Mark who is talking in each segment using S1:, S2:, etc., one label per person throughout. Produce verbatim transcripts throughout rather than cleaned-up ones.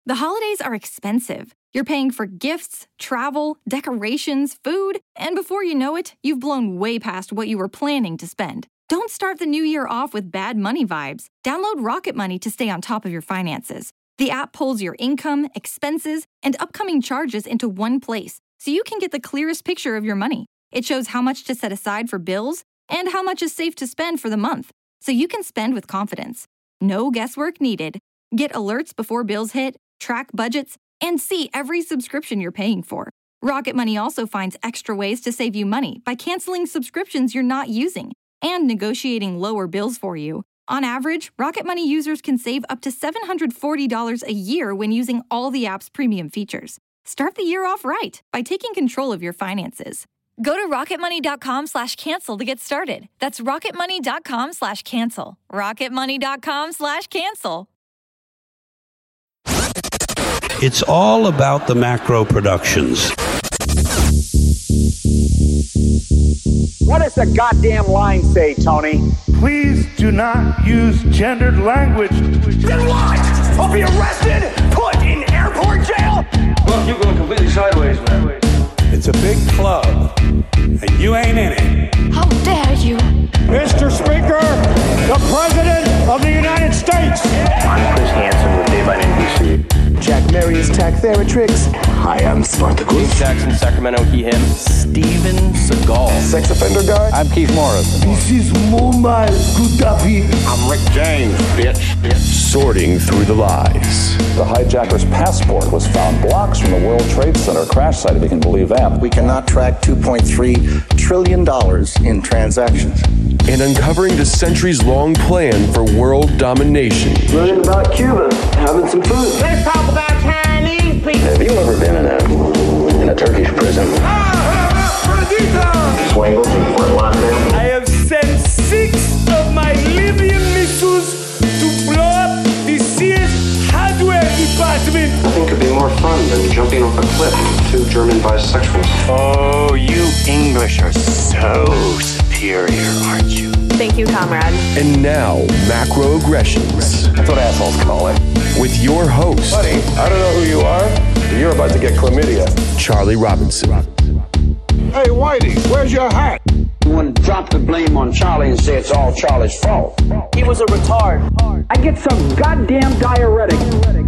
S1: The holidays are expensive. You're paying for gifts, travel, decorations, food, and before you know it, you've blown way past what you were planning to spend. Don't start the new year off with bad money vibes. Download Rocket Money to stay on top of your finances. The app pulls your income, expenses, and upcoming charges into one place, so you can get the clearest picture of your money. It shows how much to set aside for bills and how much is safe to spend for the month, so you can spend with confidence. No guesswork needed. Get alerts before bills hit, track budgets, and see every subscription you're paying for. Rocket Money also finds extra ways to save you money by canceling subscriptions you're not using and negotiating lower bills for you. On average, Rocket Money users can save up to seven hundred forty dollars a year when using all the app's premium features. Start the year off right by taking control of your finances. Go to rocketmoney.com slash cancel to get started. That's rocketmoney.com slash cancel. rocketmoney.com slash cancel.
S2: It's all about the macro productions.
S3: What does the goddamn line say, Tony?
S4: Please do not use gendered language.
S3: Then what? I'll be arrested, put in airport jail?
S5: Well, you're going completely sideways, man.
S2: It's a big club, and you ain't in it.
S6: How dare you?
S4: Mister Speaker, the President of the United States.
S7: I'm Chris Hansen with Dave on N B C.
S8: Jack Marius Tactheratrix.
S7: Hi, I'm Spartacus.
S5: Jackson, Sacramento, he, him.
S7: Steven Seagal.
S8: Sex offender guy.
S7: I'm Keith Morris.
S4: This is Muammar Gaddafi.
S7: I'm Rick James, bitch. bitch.
S9: Sorting through the lies.
S10: The hijacker's passport was found blocks from the World Trade Center crash site, if you can believe that.
S8: We cannot track two point three trillion dollars in transactions.
S9: And uncovering the centuries-long plan for world domination.
S7: Learning about Cuba, having some food.
S3: Let's talk about Chinese people.
S7: Have you ever been in a in a Turkish prison? Swangles in Fort Lauderdale.
S4: I have sent six of my Libyan missiles to blow up the Sears hardware department.
S11: Nothing could be more fun than jumping off a cliff with two German bisexuals.
S12: Oh, you English are so superior, aren't you?
S13: Thank you, comrade.
S9: And now, Macroaggressions.
S10: That's what assholes call it.
S9: With your host,
S10: Buddy, I don't know who you are, but you're about to get chlamydia.
S9: Charlie Robinson.
S4: Hey, Whitey, where's your hat?
S3: You want to drop the blame on Charlie and say it's all Charlie's fault.
S13: He was a retard.
S3: I get some goddamn diuretic.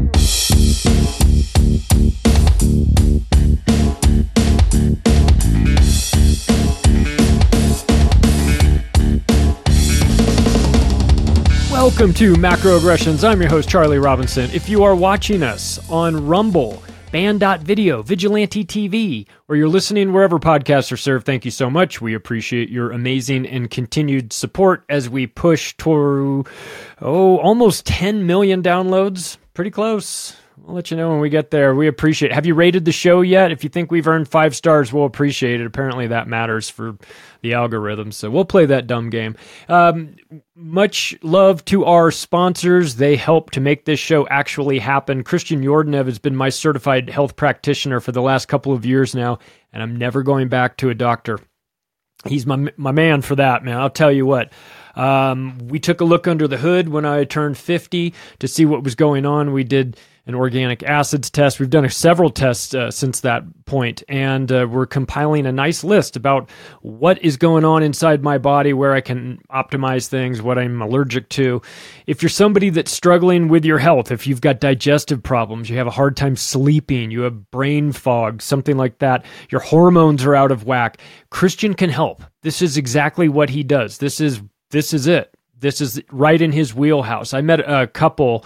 S14: Welcome to Macroaggressions. I'm your host, Charlie Robinson. If you are watching us on Rumble, Band dot video, Vigilante T V, or you're listening wherever podcasts are served, thank you so much. We appreciate your amazing and continued support as we push toward, oh, almost ten million downloads. Pretty close. We'll let you know when we get there. We appreciate it. Have you rated the show yet? If you think we've earned five stars, we'll appreciate it. Apparently that matters for the algorithm, so we'll play that dumb game. Um, much love to our sponsors. They help to make this show actually happen. Christian Yordanev has been my certified health practitioner for the last couple of years now, and I'm never going back to a doctor. He's my my man for that, man. I'll tell you what. Um, we took a look under the hood when I turned fifty to see what was going on. We did an organic acids test. We've done several tests uh, since that point, and uh, we're compiling a nice list about what is going on inside my body, where I can optimize things, what I'm allergic to. If you're somebody that's struggling with your health, if you've got digestive problems, you have a hard time sleeping, you have brain fog, something like that, your hormones are out of whack, Christian can help. This is exactly what he does. This is this is it. This is right in his wheelhouse. I met a couple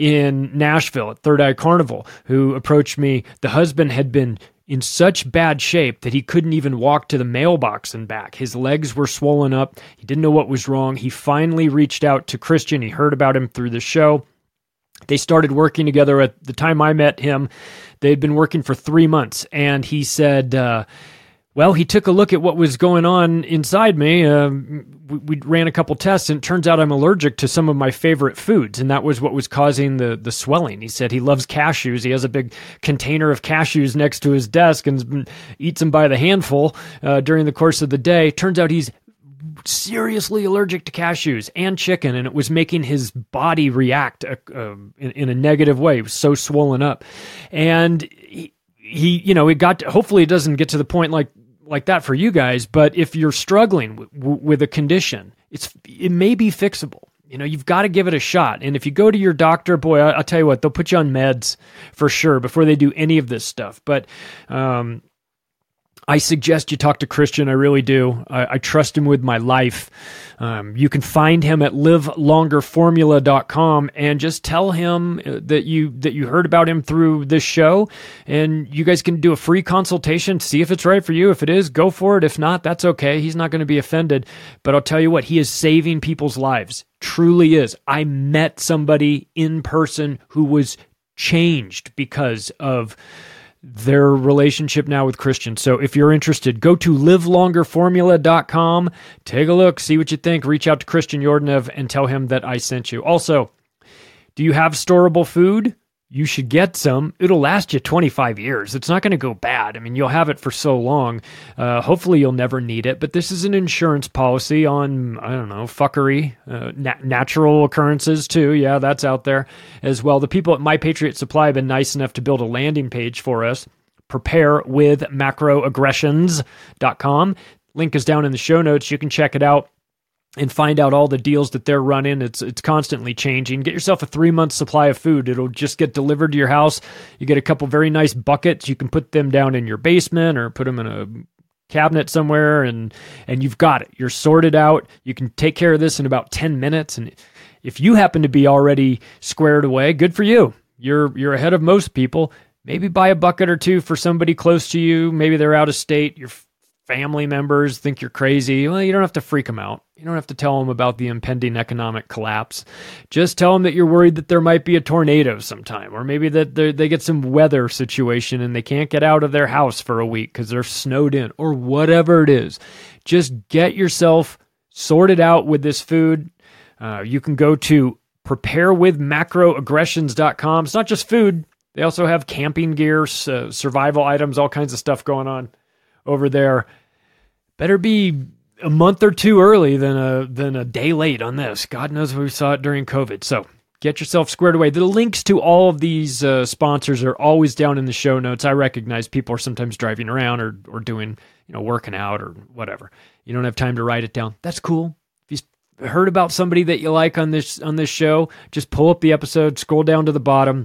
S14: in Nashville at Third Eye Carnival who approached me. The husband had been in such bad shape that he couldn't even walk to the mailbox and back. His legs were swollen up. He didn't know what was wrong. He finally reached out to Christian. He heard about him through the show. They started working together. At the time I met him, they had been working for three months. And he said, uh, well, he took a look at what was going on inside me. Um, we, we ran a couple tests, and it turns out I'm allergic to some of my favorite foods, and that was what was causing the, the swelling. He said he loves cashews. He has a big container of cashews next to his desk and eats them by the handful uh, during the course of the day. Turns out he's seriously allergic to cashews and chicken, and it was making his body react uh, uh, in, in a negative way. He was so swollen up. And he, he you know, it got to, hopefully it doesn't get to the point like like that for you guys, but if you're struggling w- w- with a condition, it's it may be fixable. You know, you've got to give it a shot. And if you go to your doctor, boy, I, I'll tell you what, they'll put you on meds for sure before they do any of this stuff. But um, I suggest you talk to Christian. I really do. I, I trust him with my life. Um, you can find him at live longer formula dot com and just tell him that you that you heard about him through this show, and you guys can do a free consultation, see if it's right for you. If it is, go for it. If not, that's okay. He's not going to be offended. But I'll tell you what, he is saving people's lives. Truly is. I met somebody in person who was changed because of their relationship now with Christian. So if you're interested, go to live longer formula dot com, take a look, see what you think, reach out to Christian Yordanev and tell him that I sent you. Also, do you have storable food? You should get some. It'll last you twenty-five years. It's not going to go bad. I mean, you'll have it for so long. Uh, hopefully you'll never need it, but this is an insurance policy on, I don't know, fuckery, uh, na- natural occurrences too. Yeah, that's out there as well. The people at My Patriot Supply have been nice enough to build a landing page for us, prepare with macroaggressions dot com. Link is down in the show notes. You can check it out and find out all the deals that they're running. It's it's constantly changing. Get yourself a three-month supply of food. It'll just get delivered to your house. You get a couple very nice buckets. You can put them down in your basement or put them in a cabinet somewhere, and and you've got it. You're sorted out. You can take care of this in about ten minutes. And if you happen to be already squared away, good for you. You're you're ahead of most people. Maybe buy a bucket or two for somebody close to you. Maybe they're out of state. Your family members think you're crazy. Well, you don't have to freak them out. You don't have to tell them about the impending economic collapse. Just tell them that you're worried that there might be a tornado sometime, or maybe that they get some weather situation and they can't get out of their house for a week because they're snowed in, or whatever it is. Just get yourself sorted out with this food. Uh, you can go to prepare with macroaggressions dot com. It's not just food. They also have camping gear, uh, survival items, all kinds of stuff going on over there. Better be a month or two early than a than a day late on this. God knows we saw it during COVID. So get yourself squared away. The links to all of these uh, sponsors are always down in the show notes. I recognize people are sometimes driving around or or doing, you know, working out or whatever. You don't have time to write it down. That's cool. If you heard about somebody that you like on this on this show, just pull up the episode, scroll down to the bottom,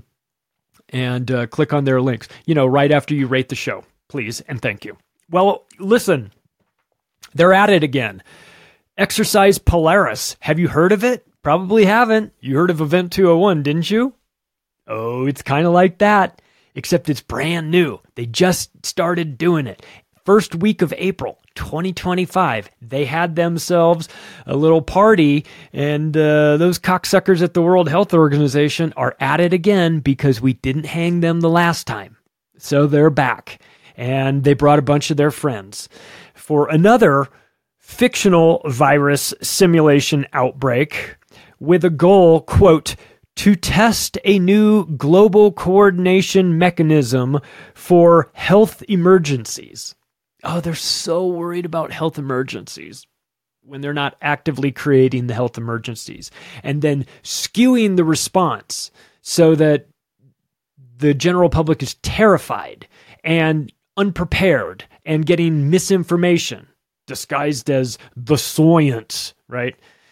S14: and uh, click on their links. You know, right after you rate the show, please and thank you. Well, listen, they're at it again. Exercise Polaris. Have you heard of it? Probably haven't. You heard of Event two oh one, didn't you? Oh, it's kind of like that, except it's brand new. They just started doing it. First week of April twenty twenty-five, they had themselves a little party, and uh, those cocksuckers at the World Health Organization are at it again because we didn't hang them the last time. So they're back. And they brought a bunch of their friends for another fictional virus simulation outbreak with a goal, quote, to test a new global coordination mechanism for health emergencies. Oh, they're so worried about health emergencies when they're not actively creating the health emergencies and then skewing the response so that the general public is terrified and unprepared and getting misinformation disguised as the science, right?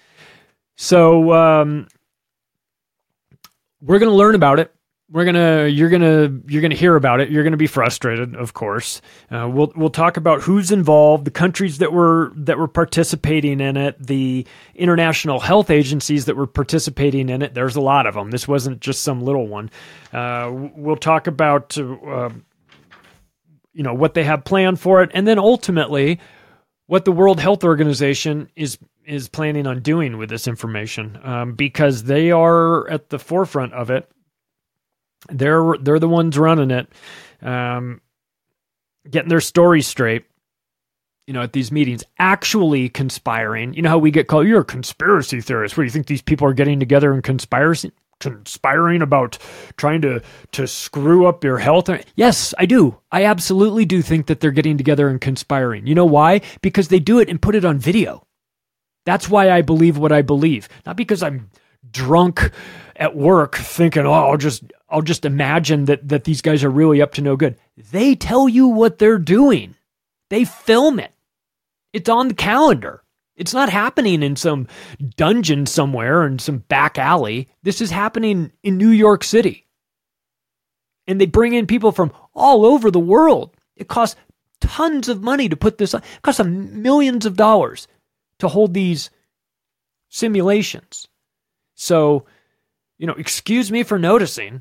S14: So um, we're going to learn about it. We're gonna, you're gonna, you're gonna hear about it. You're gonna be frustrated, of course. Uh, we'll we'll talk about who's involved, the countries that were that were participating in it, the international health agencies that were participating in it. There's a lot of them. This wasn't just some little one. Uh, we'll talk about. Uh, you know, what they have planned for it, and then ultimately what the World Health Organization is is planning on doing with this information, um, because they are at the forefront of it. They're they're the ones running it, um, getting their story straight, you know, at these meetings, actually conspiring. You know how we get called, you're a conspiracy theorist. What, do you think these people are getting together and conspiring? conspiring about trying to to screw up your health? Yes, I do. I absolutely do think that they're getting together and conspiring. You know why? Because they do it and put it on video. That's why I believe what I believe. Not because I'm drunk at work thinking, oh, I'll just I'll just imagine that that these guys are really up to no good. They tell you what they're doing. They film it. It's on the calendar. It's not happening in some dungeon somewhere in some back alley. This is happening in New York City. And they bring in people from all over the world. It costs tons of money to put this on. It costs them millions of dollars to hold these simulations. So, you know, excuse me for noticing.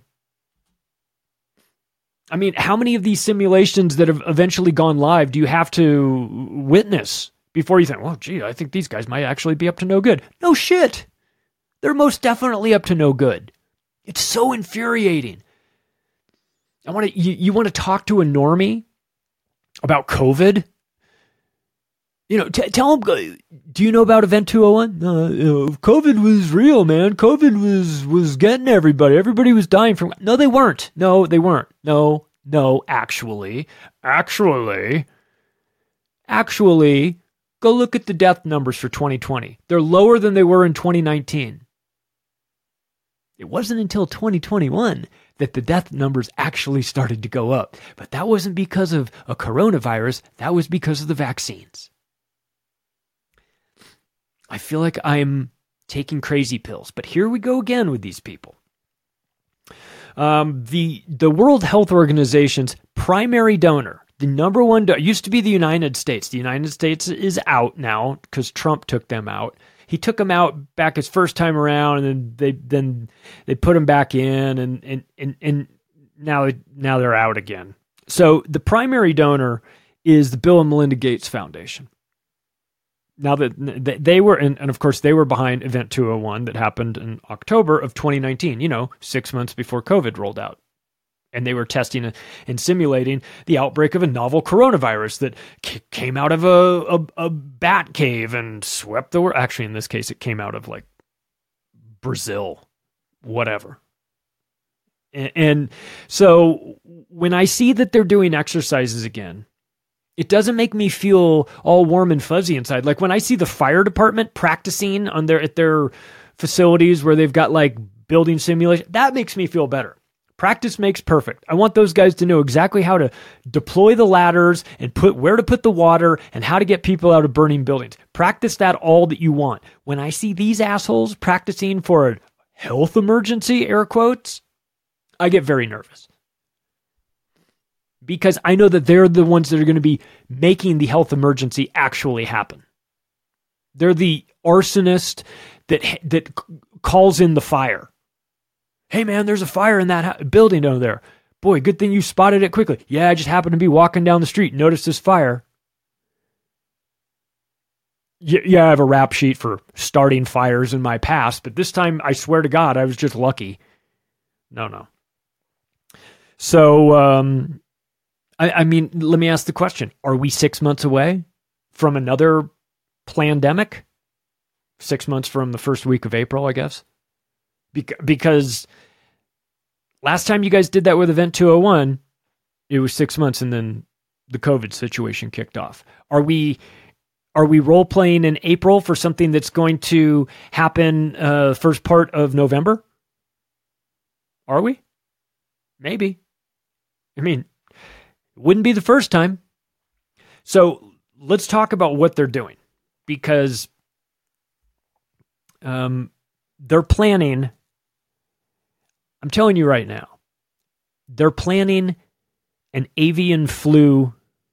S14: I mean, how many of these simulations that have eventually gone live do you have to witness before you think, well, gee, I think these guys might actually be up to no good? No shit. They're most definitely up to no good. It's so infuriating. I want to, you, you want to talk to a normie about COVID? You know, t- tell them, do you know about Event two oh one? Uh, you know, COVID was real, man. COVID was, was getting everybody. Everybody was dying from... No, they weren't. No, they weren't. No, no, actually. Actually. Actually, go look at the death numbers for twenty twenty. They're lower than they were in twenty nineteen. It wasn't until twenty twenty-one that the death numbers actually started to go up. But that wasn't because of a coronavirus. That was because of the vaccines. I feel like I'm taking crazy pills, but here we go again with these people. Um, the the World Health Organization's primary donor, the number one donor, used to be the United States. The United States is out now because Trump took them out. He took them out back his first time around, and then they then they put them back in, and and and, and now now they're out again. So the primary donor is the Bill and Melinda Gates Foundation. Now that they were, and of course they were behind Event two oh one that happened in October of twenty nineteen, you know, six months before COVID rolled out. And they were testing and simulating the outbreak of a novel coronavirus that c- came out of a, a, a bat cave and swept the world. Actually, in this case, it came out of like Brazil, whatever. And, and so when I see that they're doing exercises again, it doesn't make me feel all warm and fuzzy inside. Like when I see the fire department practicing on their at their facilities where they've got like building simulation, that makes me feel better. Practice makes perfect. I want those guys to know exactly how to deploy the ladders and put where to put the water and how to get people out of burning buildings. Practice that all that you want. When I see these assholes practicing for a health emergency, air quotes, I get very nervous. Because I know that they're the ones that are going to be making the health emergency actually happen. They're the arsonist that that calls in the fire. Hey man, there's a fire in that ha- building over there. Boy, good thing you spotted it quickly. Yeah, I just happened to be walking down the street and noticed this fire. Yeah, yeah, I have a rap sheet for starting fires in my past, but this time, I swear to God, I was just lucky. No, no. So, um... I, I mean, let me ask the question. Are we six months away from another pandemic? Six months from the first week of April, I guess? Be- because last time you guys did that with Event two oh one, it was six months and then the COVID situation kicked off. Are we are we role-playing in April for something that's going to happen uh, first part of November? Are we? Maybe. I mean... Wouldn't be the first time. So let's talk about what they're doing, because um, they're planning, I'm telling you right now, they're planning an avian flu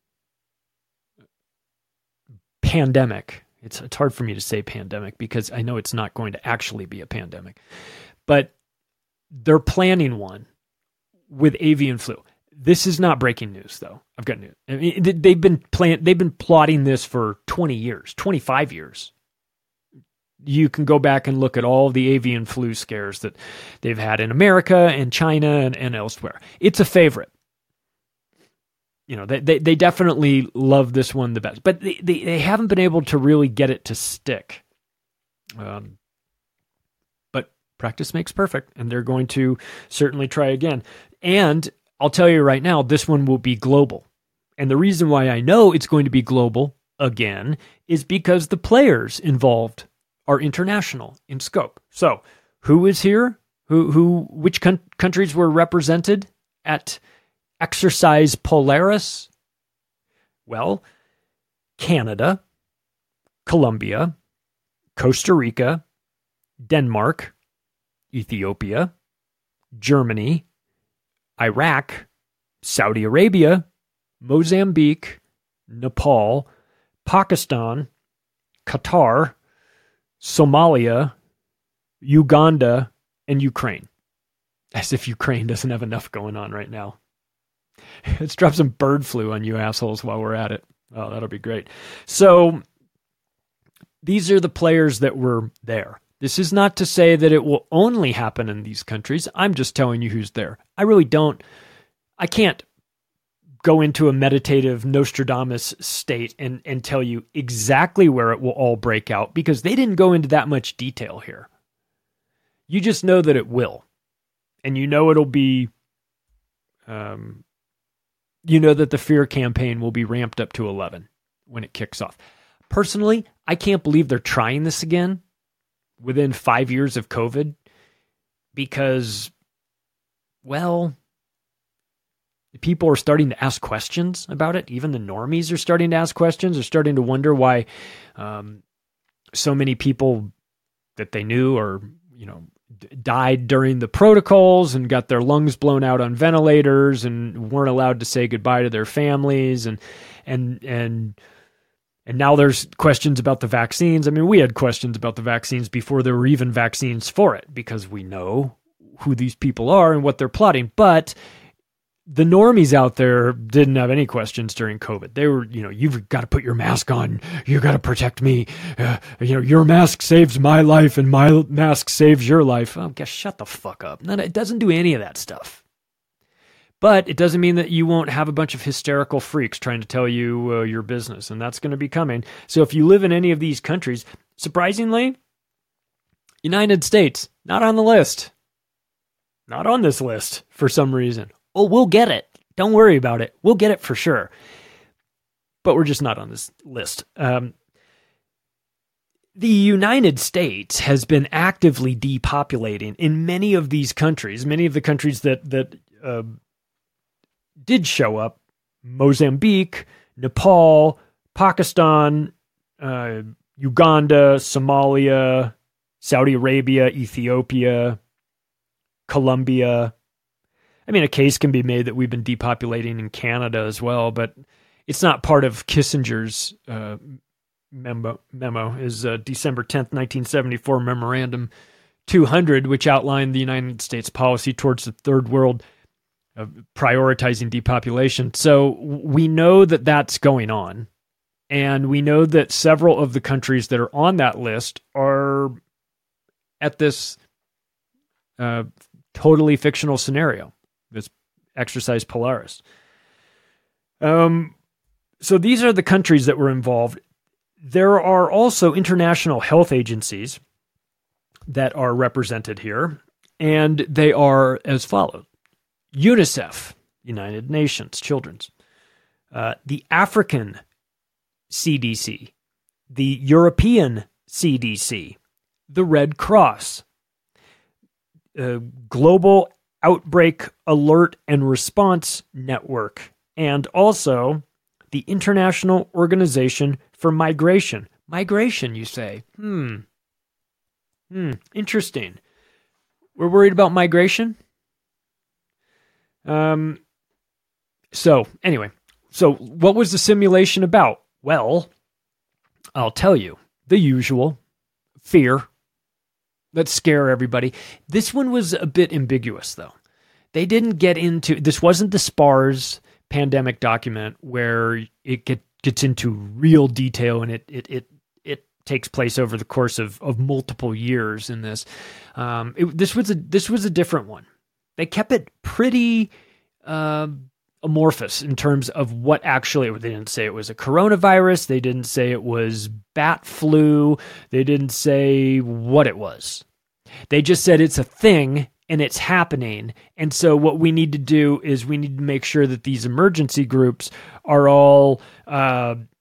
S14: pandemic. It's, it's hard for me to say pandemic because I know it's not going to actually be a pandemic, but they're planning one with avian flu. This is not breaking news, though. I've got news. I mean, they've been plan- They've been plotting this for twenty years, twenty-five years. You can go back and look at all the avian flu scares that they've had in America and China and, and elsewhere. It's a favorite. You know, they, they they definitely love this one the best, but they, they, they haven't been able to really get it to stick. Um, but practice makes perfect, and they're going to certainly try again. And I'll tell you right now, this one will be global. And the reason why I know it's going to be global, again is because the players involved are international in scope. So, who is here? Who, who, which con- countries were represented at Exercise Polaris? Well, Canada, Colombia, Costa Rica, Denmark, Ethiopia, Germany, Iraq, Saudi Arabia, Mozambique, Nepal, Pakistan, Qatar, Somalia, Uganda, and Ukraine. As if Ukraine doesn't have enough going on right now. Let's drop some bird flu on you assholes while we're at it. Oh, that'll be great. So, these are the players that were there. This is not to say that it will only happen in these countries. I'm just telling you who's there. I really don't, I can't go into a meditative Nostradamus state and, and tell you exactly where it will all break out because they didn't go into that much detail here. You just know that it will. And you know it'll be, um, you know that the fear campaign will be ramped up to eleven when it kicks off. Personally, I can't believe they're trying this again within five years of COVID because, well, people are starting to ask questions about it. Even the normies are starting to ask questions. They're starting to wonder why um, so many people that they knew or, you know, d- died during the protocols and got their lungs blown out on ventilators and weren't allowed to say goodbye to their families. And, and, and, and now there's questions about the vaccines. I mean, we had questions about the vaccines before there were even vaccines for it because we know who these people are and what they're plotting. But the normies out there didn't have any questions during COVID. They were, you know, you've got to put your mask on. You got to protect me. Uh, you know, your mask saves my life and my mask saves your life. Oh, guess shut the fuck up. No, it doesn't do any of that stuff. But it doesn't mean that you won't have a bunch of hysterical freaks trying to tell you uh, your business, and that's going to be coming. So if you live in any of these countries, surprisingly, United States, not on the list. Not on this list for some reason. Oh, we'll get it. Don't worry about it. We'll get it for sure. But we're just not on this list. Um, the United States has been actively depopulating in many of these countries, many of the countries that, that uh, did show up, Mozambique, Nepal, Pakistan, uh, Uganda, Somalia, Saudi Arabia, Ethiopia, Colombia. I mean, a case can be made that we've been depopulating in Canada as well, but it's not part of Kissinger's uh, memo, memo is uh, December tenth, nineteen seventy-four Memorandum two hundred, which outlined the United States policy towards the third world of prioritizing depopulation. So we know that that's going on, and we know that several of the countries that are on that list are at this uh, totally fictional scenario. This Exercise Polaris. Um, so these are the countries that were involved. There are also international health agencies that are represented here, and they are as follows. UNICEF, United Nations Children's, uh, the African C D C, the European C D C, the Red Cross, uh, Global Outbreak Alert and Response Network, and also the International Organization for Migration. Migration, you say? Hmm. Hmm. Interesting. We're worried about migration? Um. So, anyway. So, what was the simulation about? Well, I'll tell you. The usual. Fear. Let's scare everybody. This one was a bit ambiguous, though. They didn't get into... This wasn't the SPARS pandemic document where it get, gets into real detail and it it it, it takes place over the course of, of multiple years in this. Um, it, this was a this was a different one. They kept it pretty uh, amorphous in terms of what actually... They didn't say it was a coronavirus. They didn't say it was bat flu. They didn't say what it was. They just said it's a thing and it's happening. And so what we need to do is we need to make sure that these emergency groups are all uh,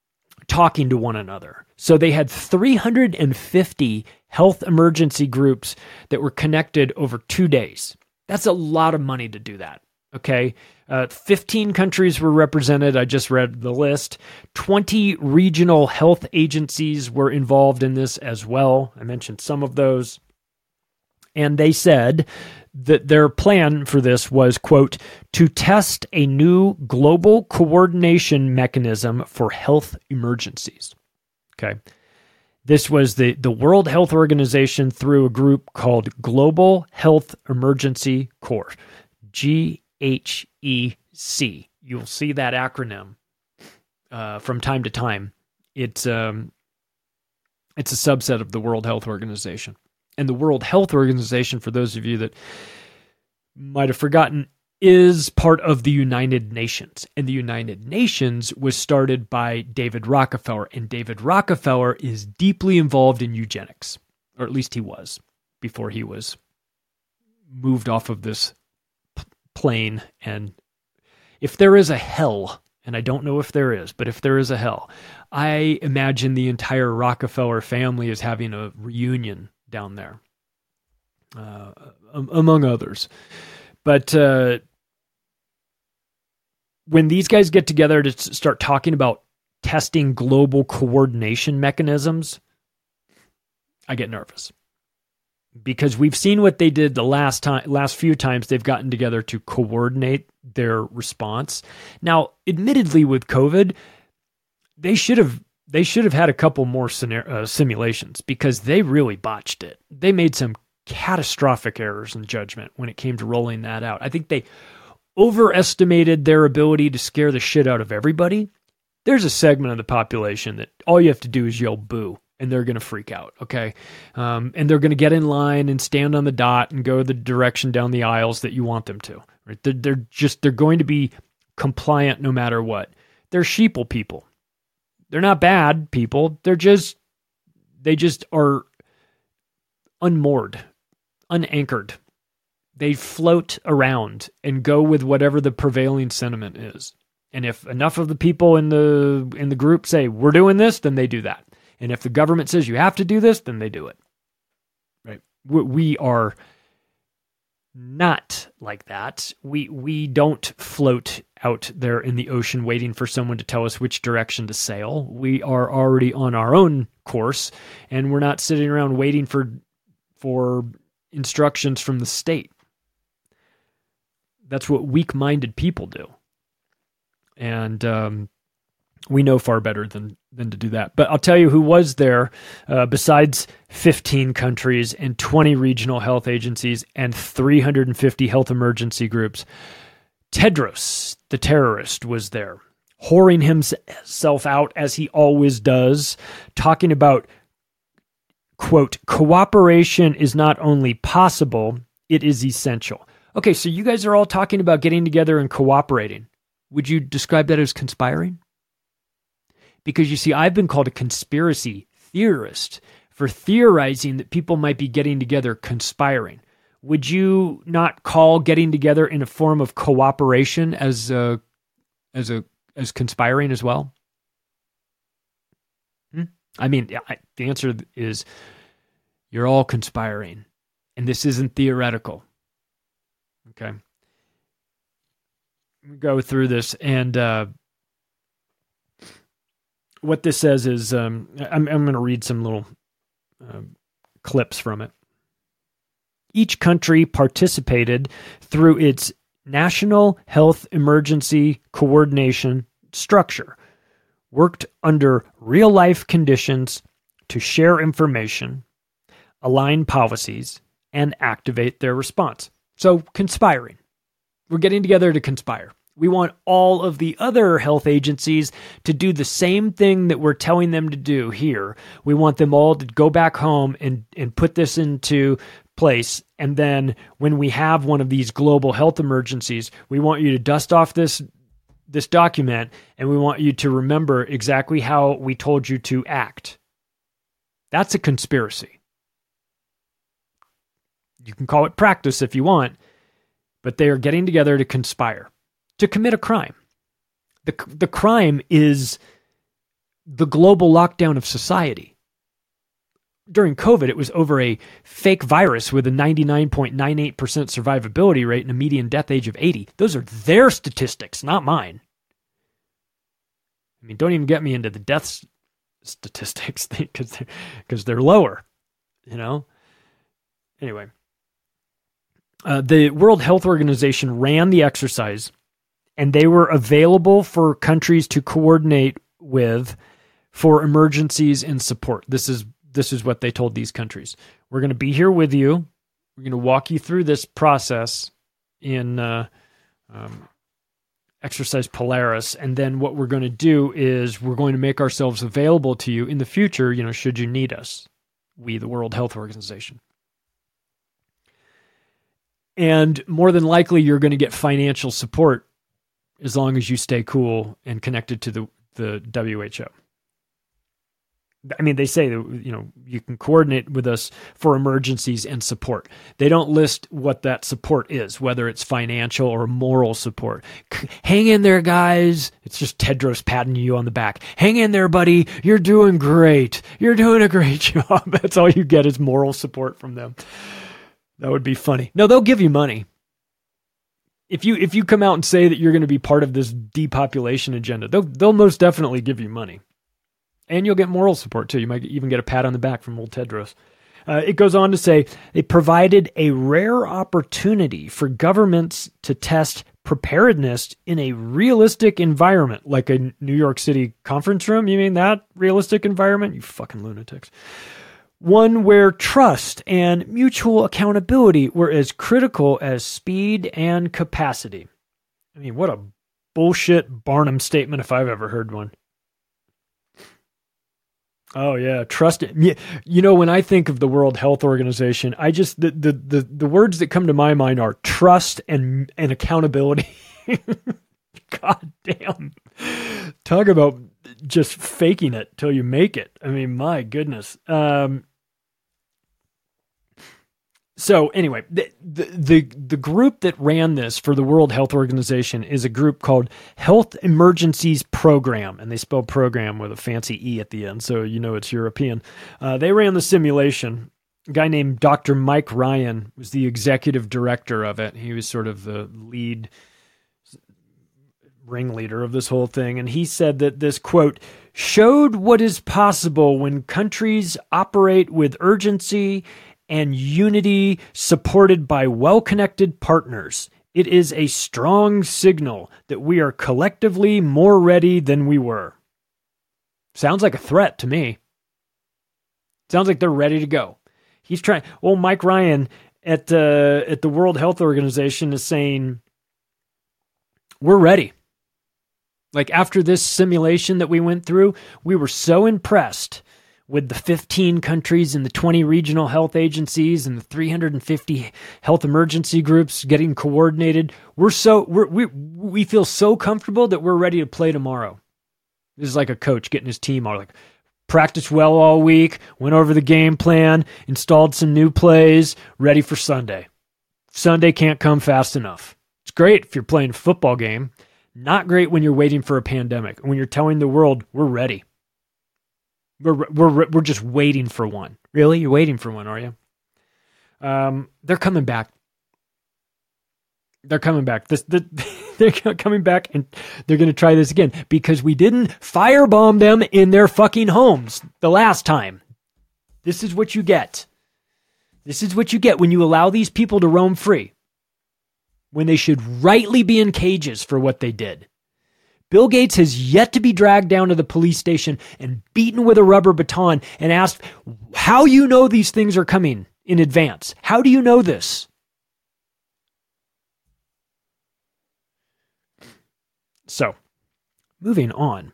S14: talking to one another. So they had three hundred fifty health emergency groups that were connected over two days. That's a lot of money to do that. Okay. Uh, fifteen countries were represented. I just read the list. twenty regional health agencies were involved in this as well. I mentioned some of those. And they said that their plan for this was, quote, to test a new global coordination mechanism for health emergencies. Okay. This was the, the World Health Organization through a group called Global Health Emergency Corps, G H E C. You'll see that acronym uh, from time to time. It's um, it's a subset of the World Health Organization. And the World Health Organization, for those of you that might have forgotten, is part of the United Nations. And the United Nations was started by David Rockefeller. And David Rockefeller is deeply involved in eugenics, or at least he was, before he was moved off of this p- plane. And if there is a hell, and I don't know if there is, but if there is a hell, I imagine the entire Rockefeller family is having a reunion down there, uh, among others. But uh, when these guys get together to start talking about testing global coordination mechanisms, I get nervous. Because we've seen what they did the last time, last few times they've gotten together to coordinate their response. Now, admittedly, with COVID, they should have they should have had a couple more scenario, uh, simulations because they really botched it. They made some catastrophic errors in judgment when it came to rolling that out. I think they overestimated their ability to scare the shit out of everybody. There's a segment of the population that all you have to do is yell boo, and they're going to freak out, okay? Um, and they're going to get in line and stand on the dot and go the direction down the aisles that you want them to. Right? They're, they're just, they're going to be compliant no matter what. They're sheeple people. They're not bad people. They're just, they just are unmoored, unanchored. They float around and go with whatever the prevailing sentiment is. And if enough of the people in the in the group say, we're doing this, then they do that. And if the government says you have to do this, then they do it. Right? We are not like that. We we don't float out there in the ocean waiting for someone to tell us which direction to sail. We are already on our own course, and we're not sitting around waiting for for instructions from the state. That's what weak-minded people do. And um, we know far better than than to do that. But I'll tell you who was there, uh, besides fifteen countries and twenty regional health agencies and three hundred fifty health emergency groups. Tedros, the terrorist, was there, whoring himself out as he always does, talking about, quote, cooperation is not only possible, it is essential. Okay, so you guys are all talking about getting together and cooperating. Would you describe that as conspiring? Because you see, I've been called a conspiracy theorist for theorizing that people might be getting together conspiring. Would you not call getting together in a form of cooperation as a, as a as conspiring as well? Hmm? I mean, I, the answer is you're all conspiring, and this isn't theoretical. Okay. Go through this, and uh, what this says is, um, I'm, I'm going to read some little uh, clips from it. Each country participated through its National Health Emergency Coordination Structure, worked under real-life conditions to share information, align policies, and activate their response. So, conspiring. We're getting together to conspire. We want all of the other health agencies to do the same thing that we're telling them to do here. We want them all to go back home and, and put this into place. And then when we have one of these global health emergencies, we want you to dust off this, this document, and we want you to remember exactly how we told you to act. That's a conspiracy. You can call it practice if you want, but they are getting together to conspire, to commit a crime. The, the crime is the global lockdown of society. During COVID, it was over a fake virus with a ninety-nine point nine eight percent survivability rate and a median death age of eighty. Those are their statistics, not mine. I mean, don't even get me into the death statistics because they're, because they're lower, you know? Anyway, uh, the World Health Organization ran the exercise, and they were available for countries to coordinate with for emergencies and support. This is This is what they told these countries. We're going to be here with you. We're going to walk you through this process in uh, um, Exercise Polaris. And then what we're going to do is we're going to make ourselves available to you in the future, you know, should you need us. We, the World Health Organization. And more than likely, you're going to get financial support as long as you stay cool and connected to the, the W H O. I mean, they say that, you know, you can coordinate with us for emergencies and support. They don't list what that support is, whether it's financial or moral support. Hang in there, guys. It's just Tedros patting you on the back. Hang in there, buddy. You're doing great. You're doing a great job. That's all you get is moral support from them. That would be funny. No, they'll give you money. If you if you come out and say that you're going to be part of this depopulation agenda, they'll they'll most definitely give you money. And you'll get moral support, too. You might even get a pat on the back from old Tedros. Uh, it goes on to say, they provided a rare opportunity for governments to test preparedness in a realistic environment, like a New York City conference room. You mean that realistic environment? You fucking lunatics. One where trust and mutual accountability were as critical as speed and capacity. I mean, what a bullshit Barnum statement if I've ever heard one. Oh yeah, trust it. You know, when I think of the World Health Organization, I just the the the, the words that come to my mind are trust and and accountability. God damn. Talk about just faking it till you make it. I mean, my goodness. Um So anyway, the, the the the group that ran this for the World Health Organization is a group called Health Emergencies Program, and they spell program with a fancy E at the end, so you know it's European. Uh, they ran the simulation. A guy named Doctor Mike Ryan was the executive director of it. He was sort of the lead ringleader of this whole thing, and he said that this, quote, showed what is possible when countries operate with urgency and unity supported by well-connected partners. It is a strong signal that we are collectively more ready than we were. Sounds like a threat to me. Sounds like they're ready to go. He's trying. Well, Mike Ryan at uh, at the World Health Organization is saying, we're ready. Like after this simulation that we went through, we were so impressed with the fifteen countries and the twenty regional health agencies and the three hundred fifty health emergency groups getting coordinated. We're so we're, we we feel so comfortable that we're ready to play tomorrow. This is like a coach getting his team all like practiced well all week, went over the game plan, installed some new plays, ready for Sunday. Sunday can't come fast enough. It's great if you're playing a football game. Not great when you're waiting for a pandemic. When you're telling the world we're ready. We're we're we're just waiting for one. Really? You're waiting for one, are you? Um, they're coming back. They're coming back. This the, they're coming back, and they're going to try this again because we didn't firebomb them in their fucking homes the last time. This is what you get. This is what you get when you allow these people to roam free, when they should rightly be in cages for what they did. Bill Gates has yet to be dragged down to the police station and beaten with a rubber baton and asked how you know these things are coming in advance. How do you know this? So, moving on.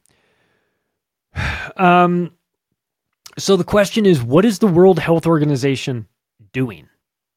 S14: Um, so the question is, what is the World Health Organization doing?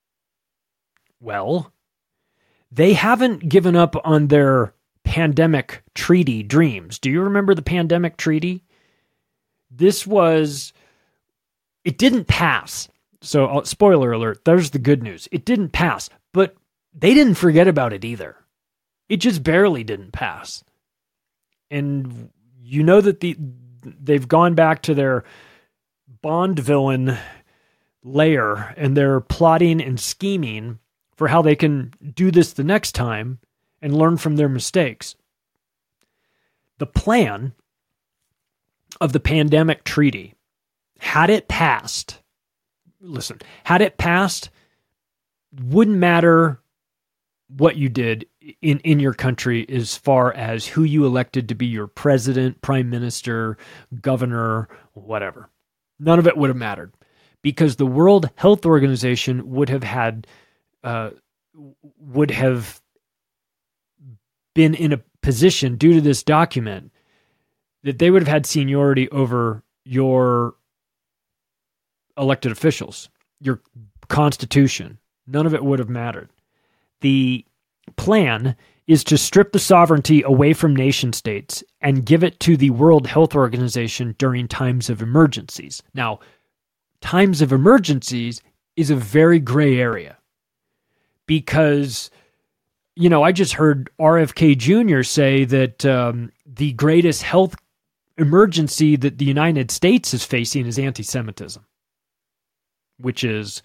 S14: Well, they haven't given up on their pandemic treaty dreams. Do you remember the pandemic treaty? This was, it didn't pass. So, uh, spoiler alert, there's the good news. It didn't pass, but they didn't forget about it either. It just barely didn't pass. And you know that the they've gone back to their Bond villain lair, and they're plotting and scheming for how they can do this the next time and learn from their mistakes. The plan of the pandemic treaty, had it passed, listen, had it passed, wouldn't matter what you did in, in your country as far as who you elected to be your president, prime minister, governor, whatever. None of it would have mattered, because the World Health Organization would have had, uh, would have been in a position due to this document that they would have had seniority over your elected officials, your constitution. None of it would have mattered. The plan is to strip the sovereignty away from nation states and give it to the World Health Organization during times of emergencies. Now, times of emergencies is a very gray area, because, you know, I just heard R F K Junior say that um, the greatest health emergency that the United States is facing is anti-Semitism, which is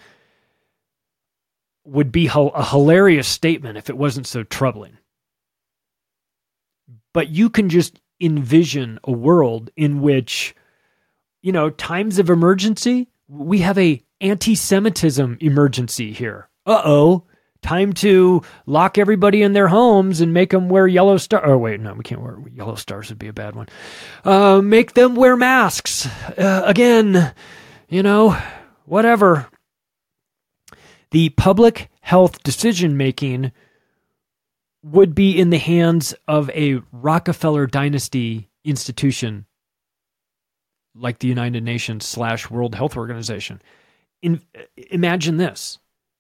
S14: would be a hilarious statement if it wasn't so troubling. But you can just envision a world in which, you know, times of emergency, we have a anti-Semitism emergency here. Uh-oh, time to lock everybody in their homes and make them wear yellow star. Oh, wait, no, we can't wear yellow stars. Would be a bad one. Uh, make them wear masks. Uh, again, you know, whatever. The public health decision-making would be in the hands of a Rockefeller dynasty institution like the United Nations slash World Health Organization. In, imagine this.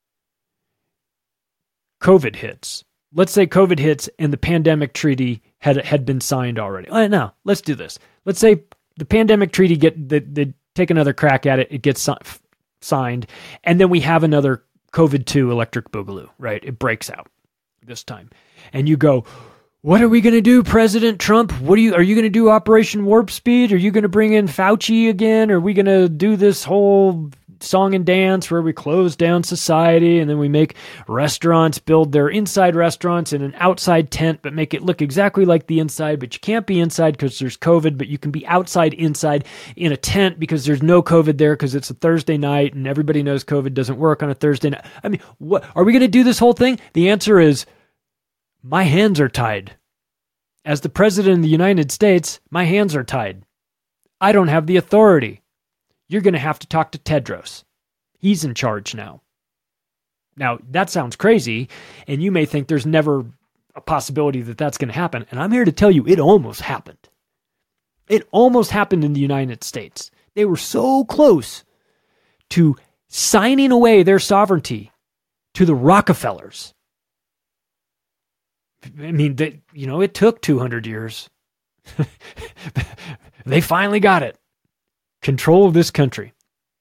S14: COVID hits. Let's say COVID hits and the pandemic treaty had had been signed already. Oh, no, let's do this. Let's say the pandemic treaty, get they, they take another crack at it, it gets si- signed, and then we have another COVID two electric boogaloo, right? It breaks out this time. And you go, what are we going to do, President Trump? What are you, are you going to do Operation Warp Speed? Are you going to bring in Fauci again? Are we going to do this whole song and dance where we close down society and then we make restaurants build their inside restaurants in an outside tent, but make it look exactly like the inside, but you can't be inside because there's COVID, but you can be outside inside in a tent because there's no COVID there because it's a Thursday night and everybody knows COVID doesn't work on a Thursday night. I mean, what are we going to do this whole thing? The answer is my hands are tied. As the president of the United States, my hands are tied. I don't have the authority. You're going to have to talk to Tedros. He's in charge now. Now, that sounds crazy, and you may think there's never a possibility that that's going to happen, and I'm here to tell you it almost happened. It almost happened in the United States. They were so close to signing away their sovereignty to the Rockefellers. I mean, they, you know, it took two hundred years. They finally got it. Control of this country.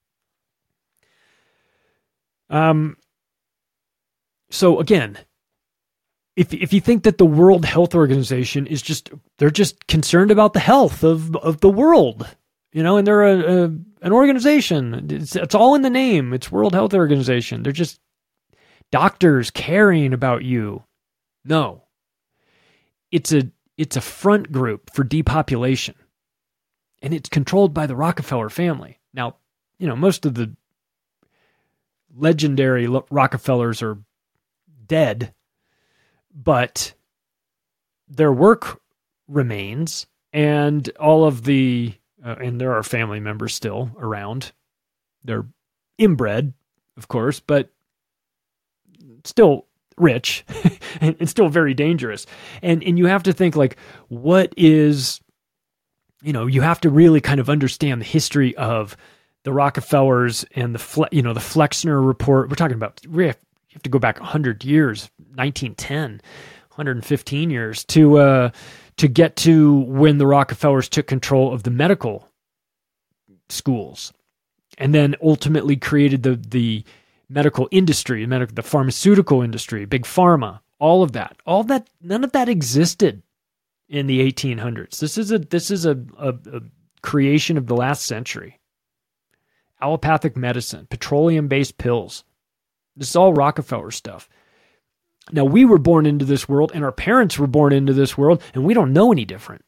S14: Um. So again, if if you think that the World Health Organization is just, they're just concerned about the health of, of the world, you know, and they're a, a an organization. It's, it's all in the name. It's World Health Organization. They're just doctors caring about you. No. It's a it's a front group for depopulation. And it's controlled by the Rockefeller family. Now, you know, most of the legendary Rockefellers are dead, but their work remains, and all of the, uh, and there are family members still around. They're inbred, of course, but still rich and still very dangerous. And and you have to think, like, what is... You know, you have to really kind of understand the history of the Rockefellers and the, Fle- you know, the Flexner report. We're talking about, we have, you have to go back one hundred years, nineteen ten, one hundred fifteen years to uh, to get to when the Rockefellers took control of the medical schools, and then ultimately created the the medical industry, medical, the pharmaceutical industry, big pharma, all of that, all that, none of that existed in the eighteen hundreds. This is a this is a, a, a creation of the last century. Allopathic medicine, petroleum-based pills. This is all Rockefeller stuff. Now, we were born into this world, and our parents were born into this world, and we don't know any different.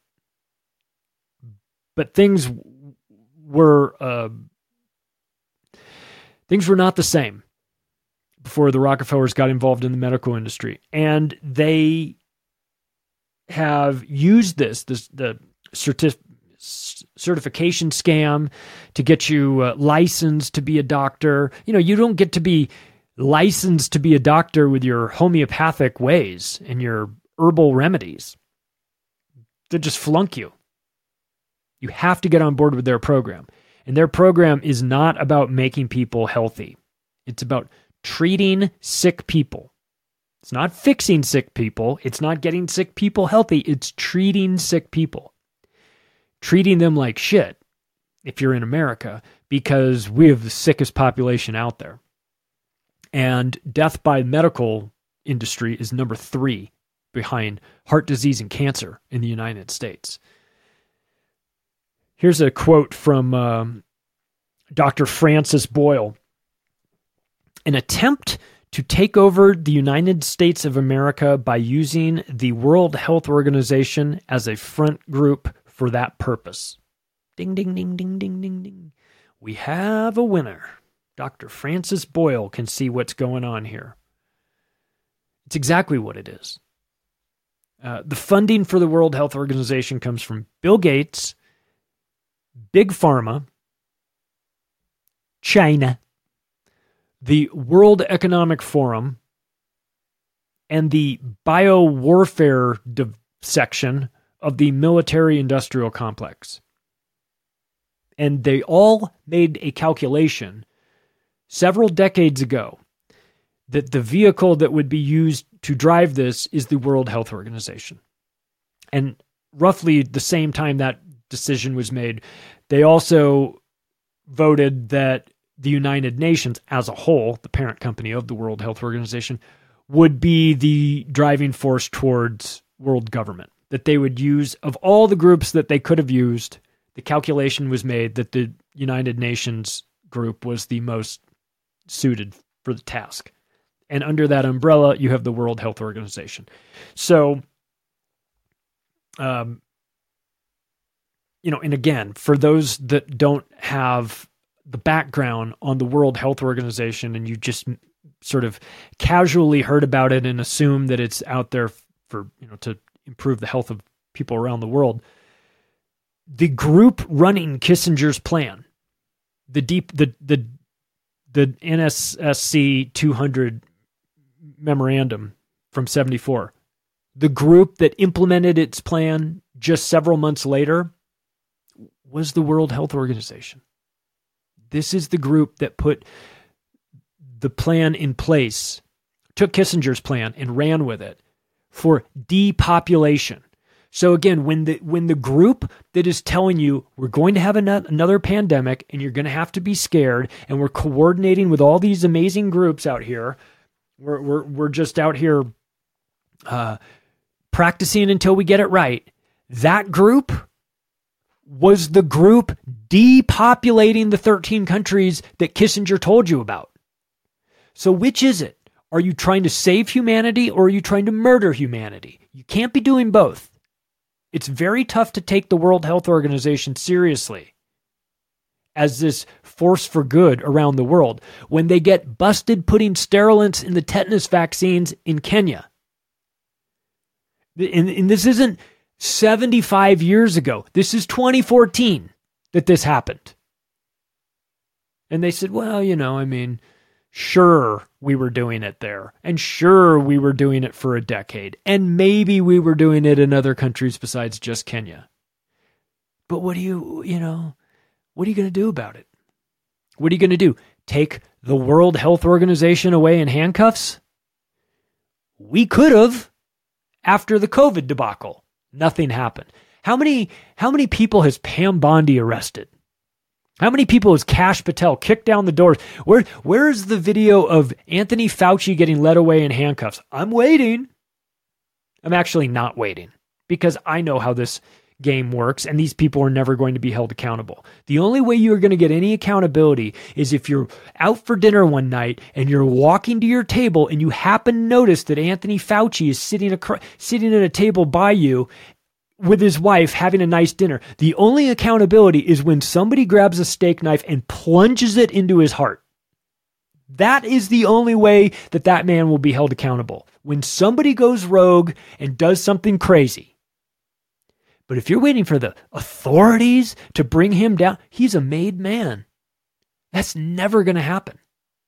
S14: But things were uh, things were not the same before the Rockefellers got involved in the medical industry, and they have used this this the certif- certification scam to get you uh, licensed to be a doctor. You know, you don't get to be licensed to be a doctor with your homeopathic ways and your herbal remedies. They just flunk you. You have to get on board with their program. And their program is not about making people healthy. It's about treating sick people. It's not fixing sick people. It's not getting sick people healthy. It's treating sick people. Treating them like shit, if you're in America, because we have the sickest population out there. And death by medical industry is number three behind heart disease and cancer in the United States. Here's a quote from um, Doctor Francis Boyle. An attempt to take over the United States of America by using the World Health Organization as a front group for that purpose. Ding, ding, ding, ding, ding, ding, ding. We have a winner. Doctor Francis Boyle can see what's going on here. It's exactly what it is. Uh, the funding for the World Health Organization comes from Bill Gates, Big Pharma, China, the World Economic Forum, and the biowarfare div- section of the military-industrial complex. And they all made a calculation several decades ago that the vehicle that would be used to drive this is the World Health Organization. And roughly the same time that decision was made, they also voted that the United Nations as a whole, the parent company of the World Health Organization, would be the driving force towards world government. That they would use, of all the groups that they could have used, the calculation was made that the United Nations group was the most suited for the task. And under that umbrella, you have the World Health Organization. So, um, you know, and again, for those that don't have the background on the World Health Organization and you just sort of casually heard about it and assume that it's out there for, you know, to improve the health of people around the world, the group running Kissinger's plan, the deep, the, the, the N S S C two hundred memorandum from seventy-four, the group that implemented its plan just several months later was the World Health Organization. This is the group that put the plan in place, took Kissinger's plan and ran with it for depopulation. So again, when the when the group that is telling you we're going to have another pandemic and you're going to have to be scared, and we're coordinating with all these amazing groups out here, we're we're we're just out here uh, practicing until we get it right. That group was the group depopulating the thirteen countries that Kissinger told you about. So which is it? Are you trying to save humanity or are you trying to murder humanity? You can't be doing both. It's very tough to take the World Health Organization seriously as this force for good around the world when they get busted putting sterilants in the tetanus vaccines in Kenya. And, and this isn't seventy-five years ago. This is twenty fourteen that this happened. And they said, well, you know, I mean, sure, we were doing it there. And sure, we were doing it for a decade. And maybe we were doing it in other countries besides just Kenya. But what do you, you know, what are you going to do about it? What are you going to do? Take the World Health Organization away in handcuffs? We could have after the COVID debacle. Nothing happened. How many, how many people has Pam Bondi arrested? How many people has Kash Patel kicked down the doors? Where, where's the video of Anthony Fauci getting led away in handcuffs? I'm waiting. I'm actually not waiting because I know how this game works, and these people are never going to be held accountable. The only way you're going to get any accountability is if you're out for dinner one night and you're walking to your table and you happen to notice that Anthony Fauci is sitting across, sitting at a table by you with his wife having a nice dinner. The only accountability is when somebody grabs a steak knife and plunges it into his heart. That is the only way that that man will be held accountable. When somebody goes rogue and does something crazy. But if you're waiting for the authorities to bring him down, he's a made man. That's never going to happen.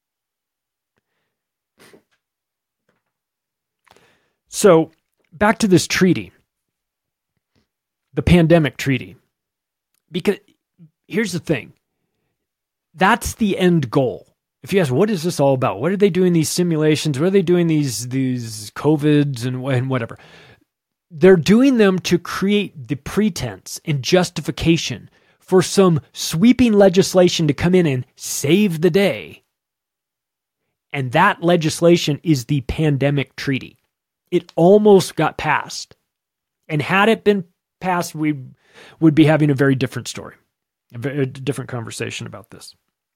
S14: So, back to this treaty. The pandemic treaty. Because here's the thing. That's the end goal. If you ask, what is this all about? What are they doing these simulations? What are they doing these these COVIDs and, and whatever? They're doing them to create the pretense and justification for some sweeping legislation to come in and save the day. And that legislation is the pandemic treaty. It almost got passed. And had it been passed, we would be having a very different story, a very different conversation about this.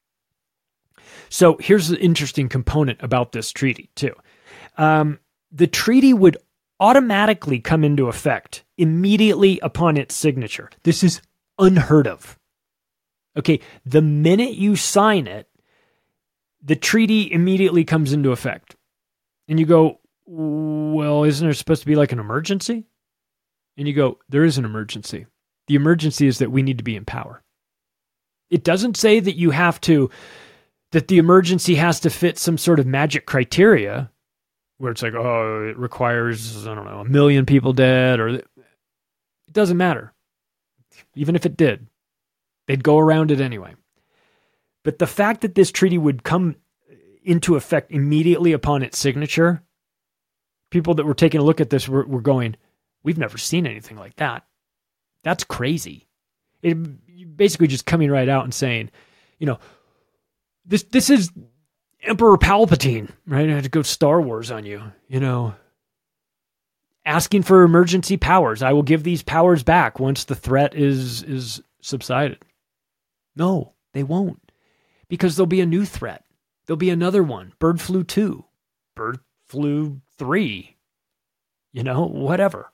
S14: So here's the interesting component about this treaty, too. Um, the treaty would automatically come into effect immediately upon its signature. This is unheard of. Okay, the minute you sign it, the treaty immediately comes into effect. And you go, well, isn't there supposed to be like an emergency? And you go, there is an emergency. The emergency is that we need to be in power. It doesn't say that you have to, that the emergency has to fit some sort of magic criteria where it's like, oh, it requires, I don't know, a million people dead, or it doesn't matter. Even if it did, they'd go around it anyway. But the fact that this treaty would come into effect immediately upon its signature, people that were taking a look at this were, were going, we've never seen anything like that. That's crazy. It basically just coming right out and saying, you know, this this is Emperor Palpatine, right? I had to go Star Wars on you, you know, asking for emergency powers. I will give these powers back once the threat is is subsided. No, they won't, because there'll be a new threat. There'll be another one, bird flu two, bird flu three, you know, whatever.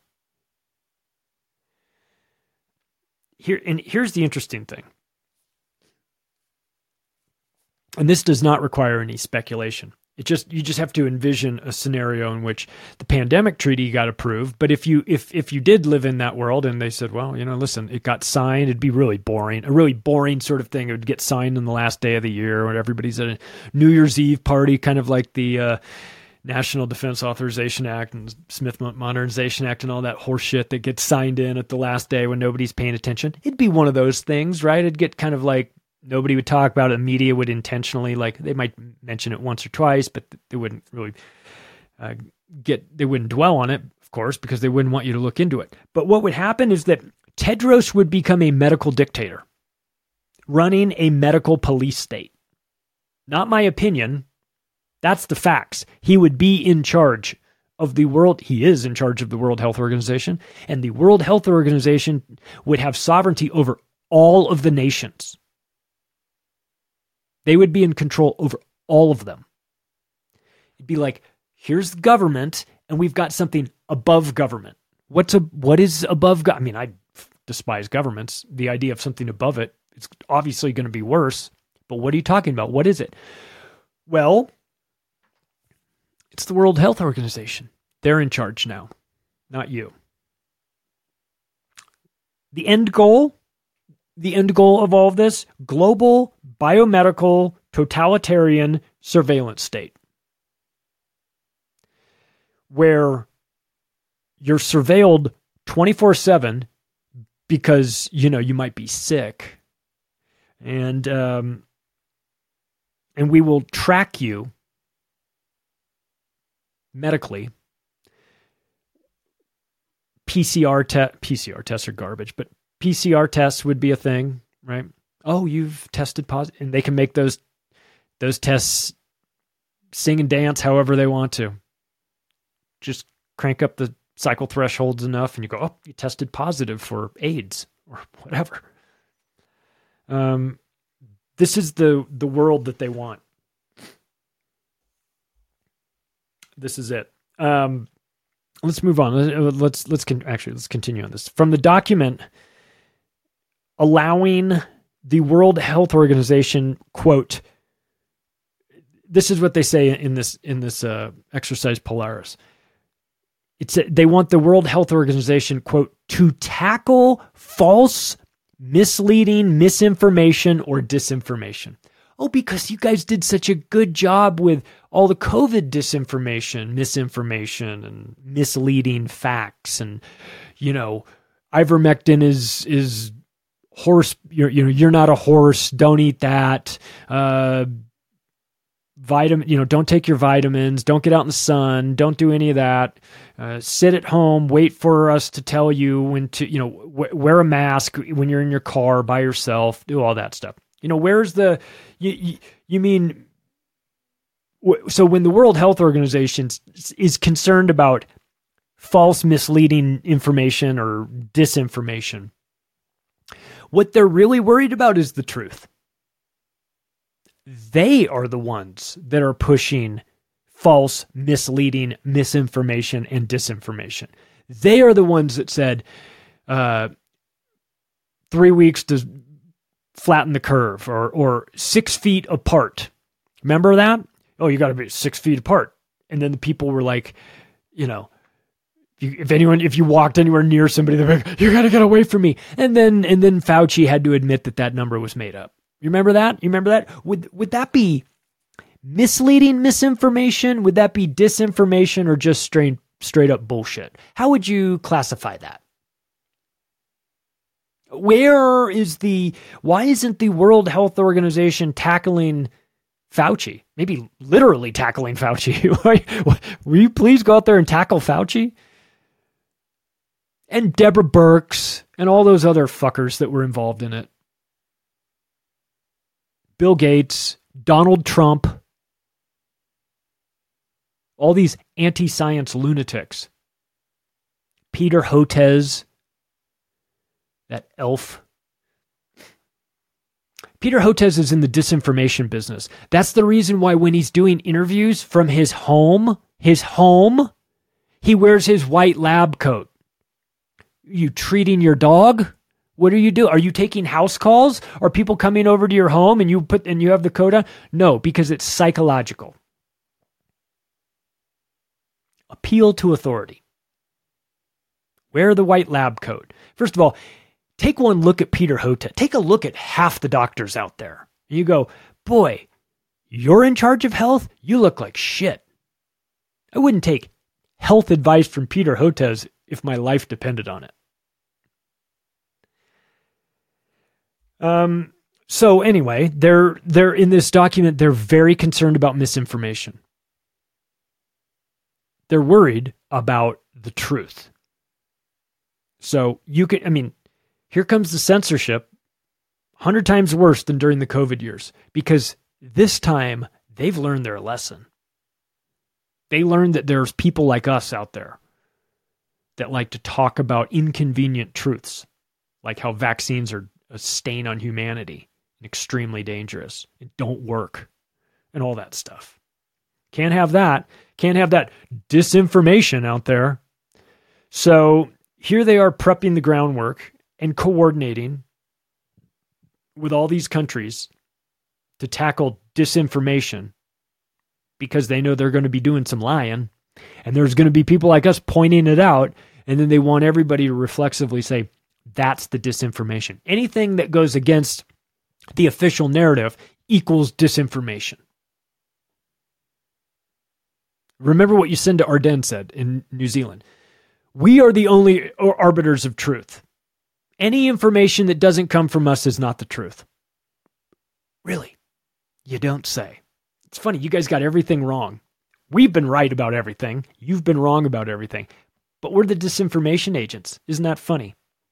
S14: Here and here's the interesting thing. And this does not require any speculation. It just you just have to envision a scenario in which the pandemic treaty got approved. But if you if if you did live in that world and they said, well, you know, listen, it got signed, it'd be really boring, a really boring sort of thing. It would get signed on the last day of the year when everybody's at a New Year's Eve party, kind of like the uh, National Defense Authorization Act and Smith Modernization Act and all that horse shit that gets signed in at the last day when nobody's paying attention. It'd be one of those things, right? It'd get kind of like, nobody would talk about it. The media would intentionally, like, they might mention it once or twice, but they wouldn't really uh, get, they wouldn't dwell on it, of course, because they wouldn't want you to look into it. But what would happen is that Tedros would become a medical dictator, running a medical police state. Not my opinion. That's the facts. He would be in charge of the world. He is in charge of the World Health Organization, and the World Health Organization would have sovereignty over all of the nations. They would be in control over all of them. It'd be like, here's the government, and we've got something above government. What's a what is above? Go- I mean, I despise governments. The idea of something above it, it's obviously going to be worse. But what are you talking about? What is it? Well, it's the World Health Organization. They're in charge now, not you. The end goal, the end goal of all of this, global biomedical totalitarian surveillance state, where you're surveilled twenty-four seven because, you know, you might be sick, and um, and we will track you medically. P C R te- P C R tests are garbage, but P C R tests would be a thing, right? Oh, you've tested positive, and they can make those those tests sing and dance however they want to. Just crank up the cycle thresholds enough and you go, oh, you tested positive for AIDS or whatever. Um, this is the, the world that they want. This is it. Um, let's move on. Let's, let's con- actually, let's continue on this. From the document allowing the World Health Organization, quote, this is what they say in this, in this, uh, exercise Polaris. It's a, they want the World Health Organization, quote, to tackle false, misleading, misinformation, or disinformation. Oh, because you guys did such a good job with all the COVID disinformation, misinformation, and misleading facts. And, you know, ivermectin is is horse, you're, you know, you're not a horse, don't eat that. Uh, vitamin, you know, don't take your vitamins, don't get out in the sun, don't do any of that. Uh, sit at home, wait for us to tell you when to, you know, w- wear a mask when you're in your car by yourself, do all that stuff. You know, where's the, you, you, you mean, w- so when the World Health Organization is concerned about false, misleading information or disinformation, what they're really worried about is the truth. They are the ones that are pushing false, misleading, misinformation, and disinformation. They are the ones that said, uh, three weeks to flatten the curve, or or six feet apart. Remember that? Oh, you got to be six feet apart. And then the people were like, you know, you, if anyone, if you walked anywhere near somebody, they're like, you got to get away from me. And then and then Fauci had to admit that that number was made up. You remember that? You remember that? Would would that be misleading misinformation? Would that be disinformation, or just straight straight up bullshit? How would you classify that? Where is the, why isn't the World Health Organization tackling Fauci? Maybe literally tackling Fauci. Will you please go out there and tackle Fauci? And Deborah Birx and all those other fuckers that were involved in it. Bill Gates, Donald Trump, all these anti-science lunatics. Peter Hotez, that elf. Peter Hotez is in the disinformation business. That's the reason why when he's doing interviews from his home, his home, he wears his white lab coat. You treating your dog? What do you do? Are you taking house calls? Are people coming over to your home and you put and you have the coat on? No, because it's psychological. Appeal to authority. Wear the white lab coat. First of all, take one look at Peter Hotez. Take a look at half the doctors out there. And you go, boy, you're in charge of health? You look like shit. I wouldn't take health advice from Peter Hotez if my life depended on it. Um. So anyway, they're they're in this document, they're very concerned about misinformation. They're worried about the truth. So you can, I mean, here comes the censorship, a hundred times worse than during the COVID years, because this time they've learned their lesson. They learned that there's people like us out there that like to talk about inconvenient truths, like how vaccines are a stain on humanity and extremely dangerous and don't work and all that stuff. Can't have that. Can't have that disinformation out there. So here they are prepping the groundwork and coordinating with all these countries to tackle disinformation because they know they're going to be doing some lying, and there's going to be people like us pointing it out, and then they want everybody to reflexively say, that's the disinformation. Anything that goes against the official narrative equals disinformation. Remember what Jacinda Ardern said in New Zealand. We are the only arbiters of truth. Any information that doesn't come from us is not the truth. Really? You don't say. It's funny, you guys got everything wrong. We've been right about everything. You've been wrong about everything. But we're the disinformation agents. Isn't that funny?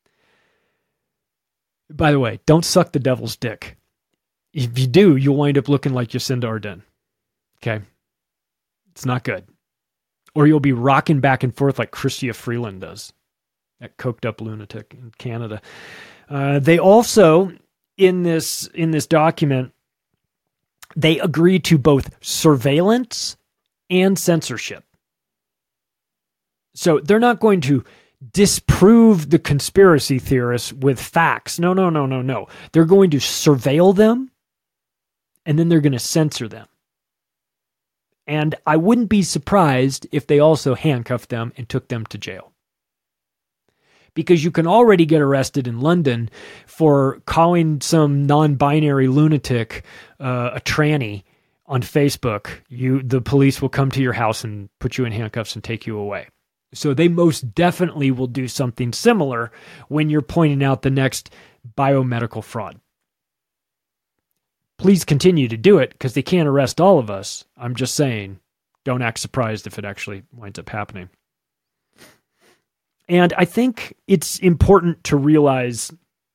S14: By the way, don't suck the devil's dick. If you do, you'll wind up looking like Jacinda Ardern. Okay? It's not good. or you'll be rocking back and forth like Chrystia Freeland does, that coked up lunatic in Canada. Uh, they also, in this in this document, they agree to both surveillance and censorship. So they're not going to disprove the conspiracy theorists with facts. No, no, no, no, no. They're going to surveil them, and then they're going to censor them. And I wouldn't be surprised if they also handcuffed them and took them to jail. Because you can already get arrested in London for calling some non-binary lunatic uh, a tranny on Facebook. You, the police will come to your house and put you in handcuffs and take you away. So they most definitely will do something similar when you're pointing out the next biomedical fraud. Please continue to do it because they can't arrest all of us. I'm just saying, don't act surprised if it actually winds up happening. And I think it's important to realize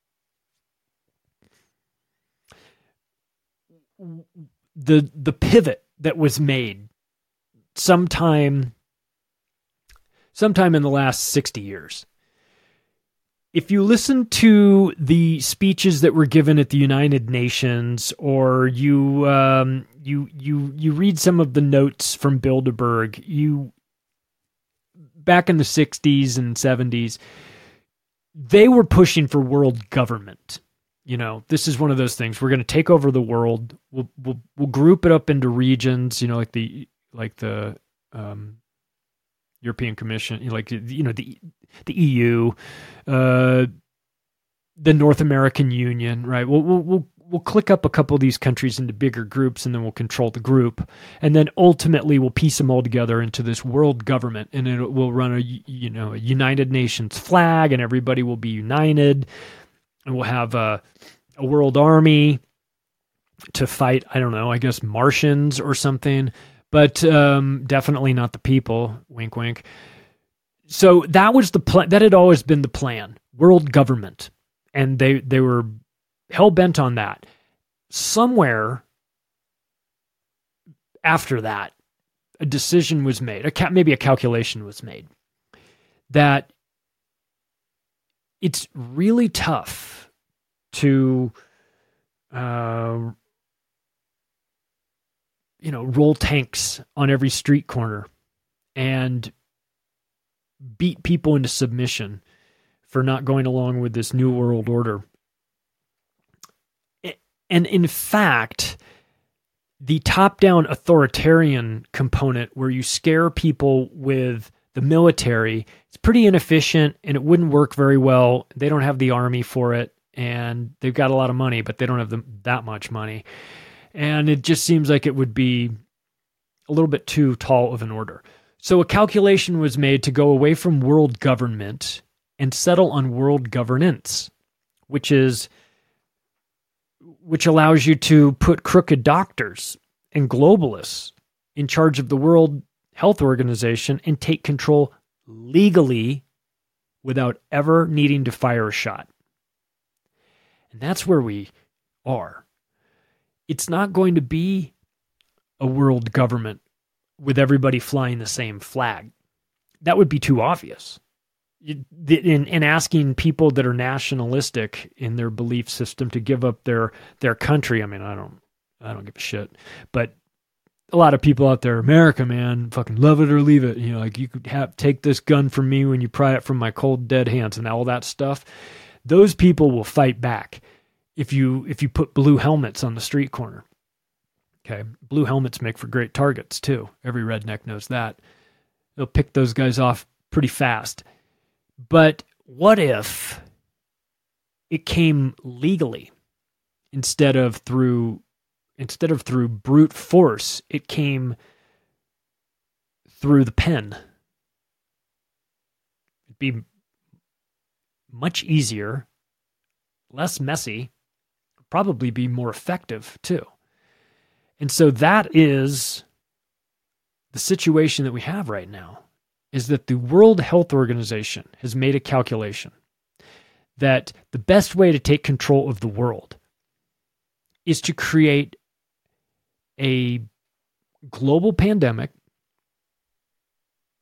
S14: the the pivot that was made sometime sometime in the last sixty years. If you listen to the speeches that were given at the United Nations, or you um, you you you read some of the notes from Bilderberg, you back in the sixties and seventies, they were pushing for world government. You know, this is one of those things. We're going to take over the world. We'll we'll we'll group it up into regions. You know, like the like the um, European Commission, like you know the the E U, uh, the North American Union, right? We'll we'll we'll we'll click up a couple of these countries into bigger groups, and then we'll control the group, and then ultimately we'll piece them all together into this world government, and it will run a you know a United Nations flag, and everybody will be united, and we'll have a a world army to fight. I don't know, I guess Martians or something. But um, definitely not the people. Wink, wink. So that was the plan. That had always been the plan. World government, and they they were hell bent on that. Somewhere after that, a decision was made. A ca- maybe a calculation was made that it's really tough to. Uh, you know, roll tanks on every street corner and beat people into submission for not going along with this new world order. And in fact, the top-down authoritarian component where you scare people with the military, it's pretty inefficient and it wouldn't work very well. They don't have the army for it, and they've got a lot of money, but they don't have the, that much money. And it just seems like it would be a little bit too tall of an order. So a calculation was made to go away from world government and settle on world governance, which is which allows you to put crooked doctors and globalists in charge of the World Health Organization and take control legally without ever needing to fire a shot. And that's where we are. It's not going to be a world government with everybody flying the same flag. That would be too obvious. In, in asking people that are nationalistic in their belief system to give up their their country, I mean, I don't, I don't give a shit. But a lot of people out there, America, man, fucking love it or leave it. You know, like you could have take this gun from me when you pry it from my cold dead hands and all that stuff. Those people will fight back. If you if you put blue helmets on the street corner. Okay, blue helmets make for great targets too. Every redneck knows that. They'll pick those guys off pretty fast. But what if it came legally instead of through instead of through brute force? It came through the pen. It'd be much easier, less messy, probably be more effective too. And so that is the situation that we have right now, is that the World Health Organization has made a calculation that the best way to take control of the world is to create a global pandemic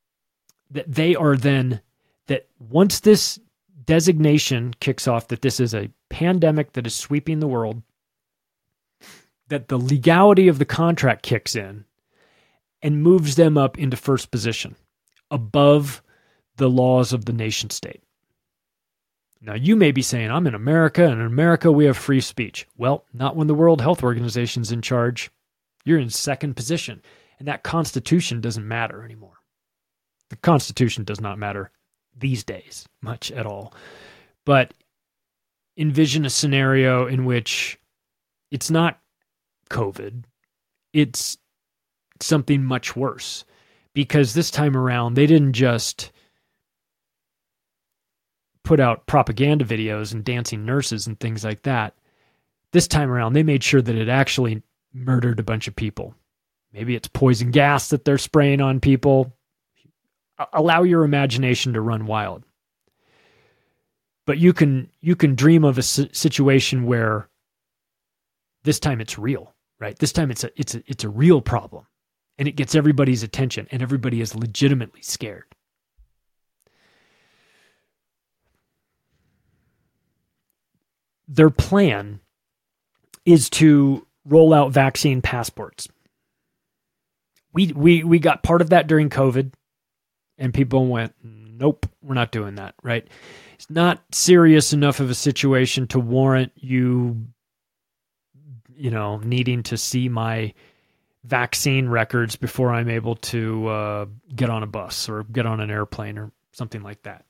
S14: that they are then, that once this designation kicks off, that this is a pandemic that is sweeping the world, that the legality of the contract kicks in and moves them up into first position above the laws of the nation state. Now, you may be saying, I'm in America, and in America we have free speech. Well, not when the World Health Organization's in charge. You're in second position, and that Constitution doesn't matter anymore. The Constitution does not matter these days much at all. But envision a scenario in which it's not COVID, it's something much worse. Because this time around, they didn't just put out propaganda videos and dancing nurses and things like that. This time around, they made sure that it actually murdered a bunch of people. Maybe it's poison gas that they're spraying on people. Allow your imagination to run wild. But you can you can dream of a situation where this time it's real, right? This time it's a it's a it's a real problem, and it gets everybody's attention, and everybody is legitimately scared. Their plan is to roll out vaccine passports. We we we got part of that during COVID, and people went, nope, we're not doing that, right? It's not serious enough of a situation to warrant you, you know, needing to see my vaccine records before I'm able to uh, get on a bus or get on an airplane or something like that.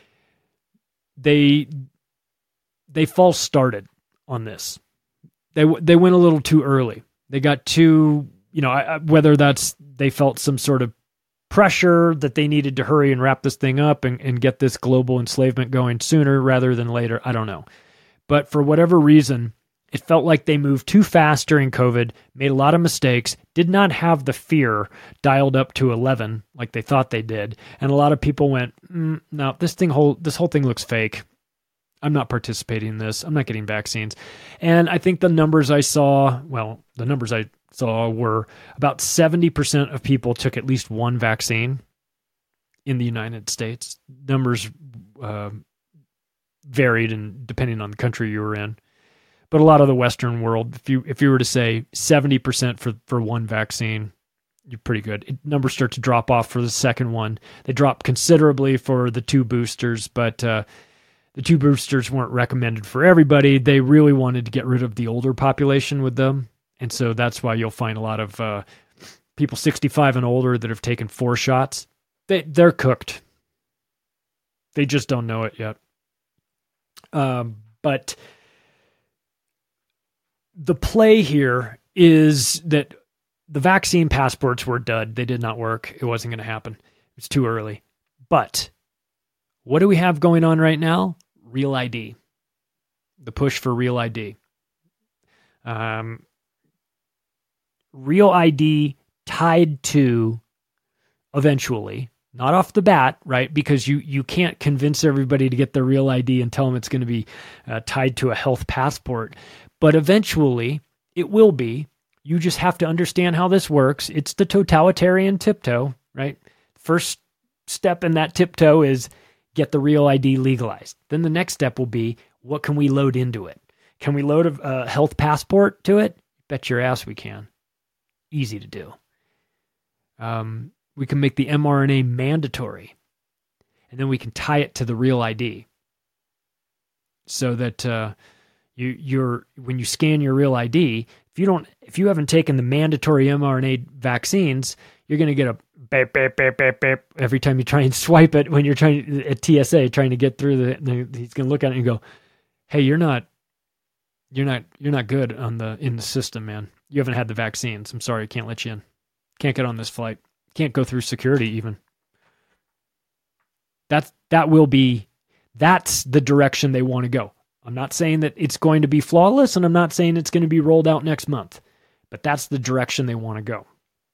S14: They they false started on this. They they went a little too early. They got too, you know, I, whether that's they felt some sort of pressure that they needed to hurry and wrap this thing up and, and get this global enslavement going sooner rather than later. I don't know. But for whatever reason, it felt like they moved too fast during COVID, made a lot of mistakes, did not have the fear dialed up to eleven like they thought they did. And a lot of people went, mm, no, this thing whole this whole thing looks fake. I'm not participating in this. I'm not getting vaccines. And I think the numbers I saw, well, the numbers I saw were about seventy percent of people took at least one vaccine in the United States. Numbers uh, varied and depending on the country you were in. But a lot of the Western world, if you if you were to say seventy percent for, for one vaccine, you're pretty good. It, numbers start to drop off for the second one. They drop considerably for the two boosters, but uh, the two boosters weren't recommended for everybody. They really wanted to get rid of the older population with them. And so that's why you'll find a lot of uh, people sixty-five and older that have taken four shots. They, they're cooked. They just don't know it yet. Um, but the play here is that the vaccine passports were dud. They did not work. It wasn't going to happen. It was too early. But what do we have going on right now? Real I D. The push for Real I D. Um, Real I D tied to, eventually, not off the bat, right? Because you, you can't convince everybody to get their Real I D and tell them it's going to be uh, tied to a health passport. But eventually, it will be. You just have to understand how this works. It's the totalitarian tiptoe, right? First step in that tiptoe is get the Real I D legalized. Then the next step will be, what can we load into it? Can we load a, a health passport to it? Bet your ass we can. Easy to do. Um, we can make the mRNA mandatory, and then we can tie it to the Real I D, so that uh, you you're when you scan your Real I D, if you don't, if you haven't taken the mandatory mRNA vaccines, you're going to get a beep, beep, beep, beep, beep every time you try and swipe it when you're trying at T S A trying to get through the. the he's going to look at it and go, "Hey, you're not, you're not, you're not good on the in the system, man. You haven't had the vaccines. I'm sorry, I can't let you in. Can't get on this flight. Can't go through security even." That's that will be that's the direction they want to go. I'm not saying that it's going to be flawless, and I'm not saying it's going to be rolled out next month, but that's the direction they want to go.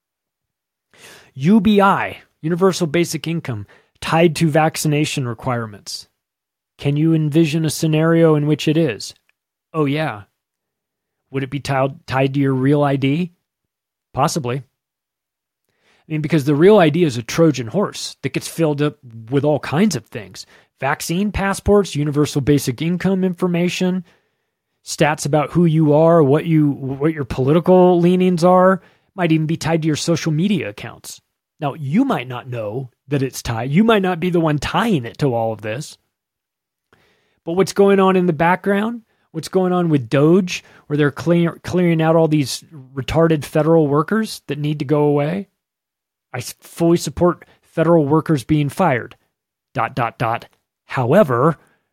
S14: U B I, Universal Basic Income, tied to vaccination requirements. Can you envision a scenario in which it is? Oh, yeah. Would it be tied, tied to your Real I D? Possibly. I mean, because the real I D is a Trojan horse that gets filled up with all kinds of things. Vaccine passports, universal basic income information, stats about who you are, what you what your political leanings are, might even be tied to your social media accounts. Now, you might not know that it's tied. You might not be the one tying it to all of this. But what's going on in the background? What's going on with Doge, where they're clear, clearing out all these retarded federal workers that need to go away? I fully support federal workers being fired. Dot, dot, dot. However,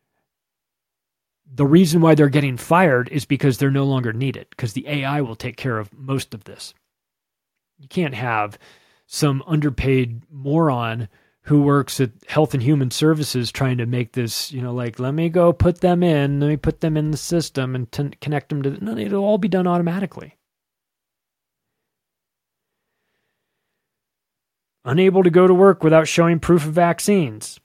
S14: the reason why they're getting fired is because they're no longer needed, because the A I will take care of most of this. You can't have some underpaid moron who works at Health and Human Services trying to make this, you know, like, let me go put them in, let me put them in the system and t- connect them to, the, no, it'll all be done automatically. Unable to go to work without showing proof of vaccines.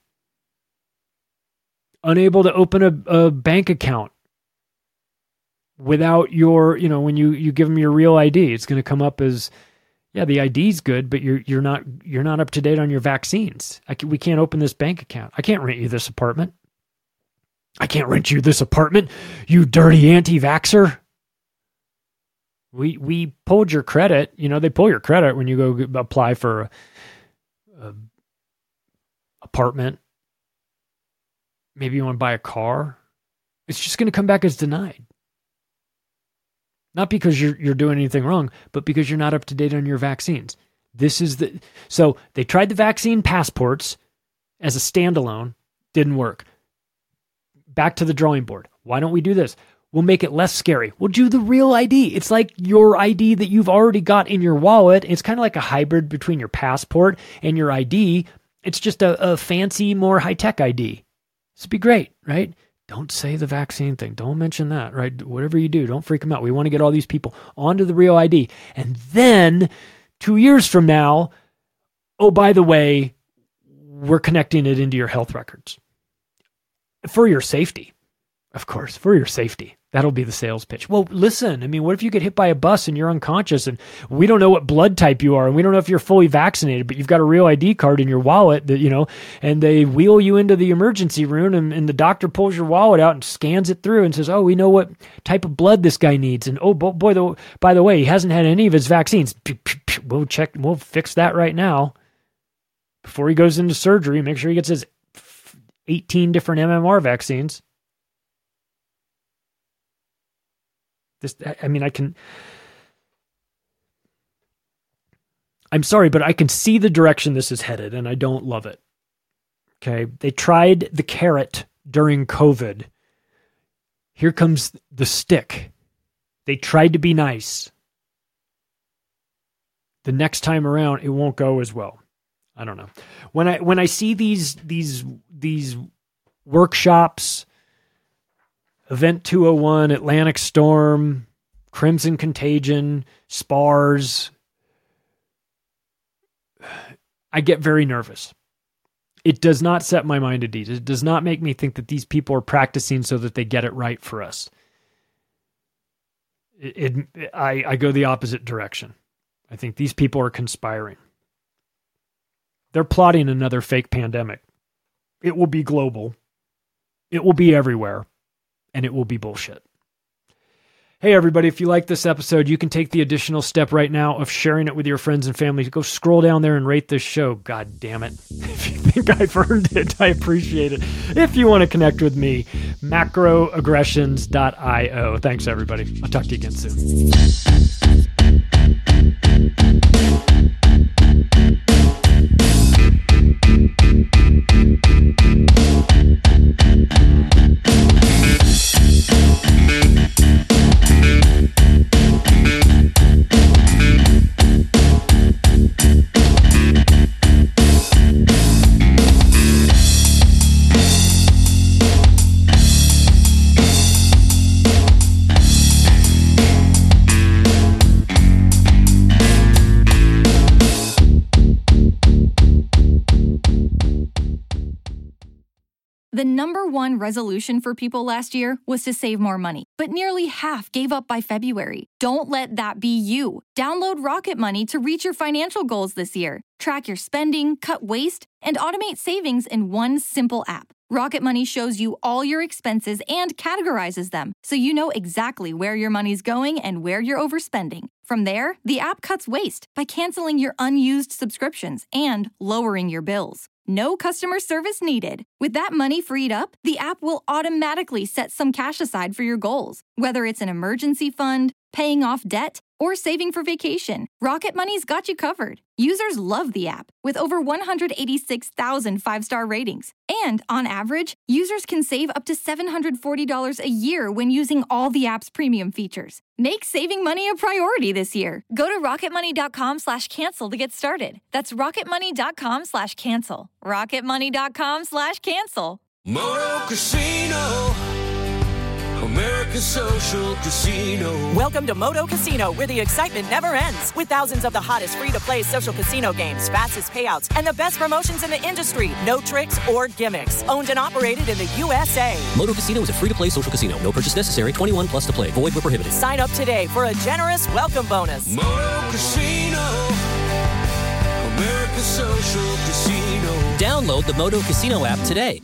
S14: Unable to open a, a bank account without your, you know, when you, you give them your real I D, it's going to come up as, yeah, the I D's good, but you're you're not you're not up to date on your vaccines. I can, we can't open this bank account. I can't rent you this apartment. I can't rent you this apartment, you dirty anti-vaxxer. We we pulled your credit. You know, they pull your credit when you go apply for a, a apartment. Maybe you want to buy a car. It's just going to come back as denied. Not because you're you're doing anything wrong, but because you're not up to date on your vaccines. This is the so they tried the vaccine passports as a standalone, didn't work. Back to the drawing board. Why don't we do this? We'll make it less scary. We'll do the real I D. It's like your I D that you've already got in your wallet. It's kind of like a hybrid between your passport and your I D. It's just a, a fancy, more high-tech I D. This would be great, right? Don't say the vaccine thing. Don't mention that, right? Whatever you do, don't freak them out. We want to get all these people onto the real I D. And then two years from now, oh, by the way, we're connecting it into your health records. For your safety, of course, for your safety. That'll be the sales pitch. Well, listen, I mean, what if you get hit by a bus and you're unconscious and we don't know what blood type you are and we don't know if you're fully vaccinated, but you've got a real I D card in your wallet that, you know, and they wheel you into the emergency room and, and the doctor pulls your wallet out and scans it through and says, oh, we know what type of blood this guy needs. And oh, boy, the, by the way, he hasn't had any of his vaccines. We'll check, we'll fix that right now. Before he goes into surgery, make sure he gets his eighteen different M M R vaccines. This, I mean, I can, I'm sorry, but I can see the direction this is headed and I don't love it. Okay. They tried the carrot during COVID. Here comes the stick. They tried to be nice. The next time around, it won't go as well. I don't know. When I, when I see these, these, these workshops, Event two oh one, Atlantic Storm, Crimson Contagion, SPARS, I get very nervous. It does not set my mind at ease. It does not make me think that these people are practicing so that they get it right for us. It, it, I, I go the opposite direction. I think these people are conspiring. They're plotting another fake pandemic. It will be global. It will be everywhere. And it will be bullshit. Hey, everybody, if you like this episode, you can take the additional step right now of sharing it with your friends and family. Go scroll down there and rate this show. God damn it. If you think I've earned it, I appreciate it. If you want to connect with me, macroaggressions dot io. Thanks, everybody. I'll talk to you again soon.
S1: The number one resolution for people last year was to save more money, but nearly half gave up by February. Don't let that be you. Download Rocket Money to reach your financial goals this year. Track your spending, cut waste, and automate savings in one simple app. Rocket Money shows you all your expenses and categorizes them, so you know exactly where your money's going and where you're overspending. From there, the app cuts waste by canceling your unused subscriptions and lowering your bills. No customer service needed. With that money freed up, the app will automatically set some cash aside for your goals. Whether it's an emergency fund, paying off debt, or saving for vacation, Rocket Money's got you covered. Users love the app, with over one hundred eighty-six thousand five-star ratings. And on average, users can save up to seven hundred forty dollars a year when using all the app's premium features. Make saving money a priority this year. Go to rocketmoney.com slash cancel to get started. That's rocketmoney.com slash cancel. rocketmoney.com slash cancel.
S6: Moto Casino, America's social casino.
S15: Welcome to Moto Casino, where the excitement never ends. With thousands of the hottest free-to-play social casino games, fastest payouts, and the best promotions in the industry. No tricks or gimmicks. Owned and operated in the U S A.
S16: Moto Casino is a free-to-play social casino. No purchase necessary. twenty-one plus to play. Void where prohibited.
S15: Sign up today for a generous welcome bonus.
S6: Moto Casino, America's social casino.
S16: Download the Moto Casino app today.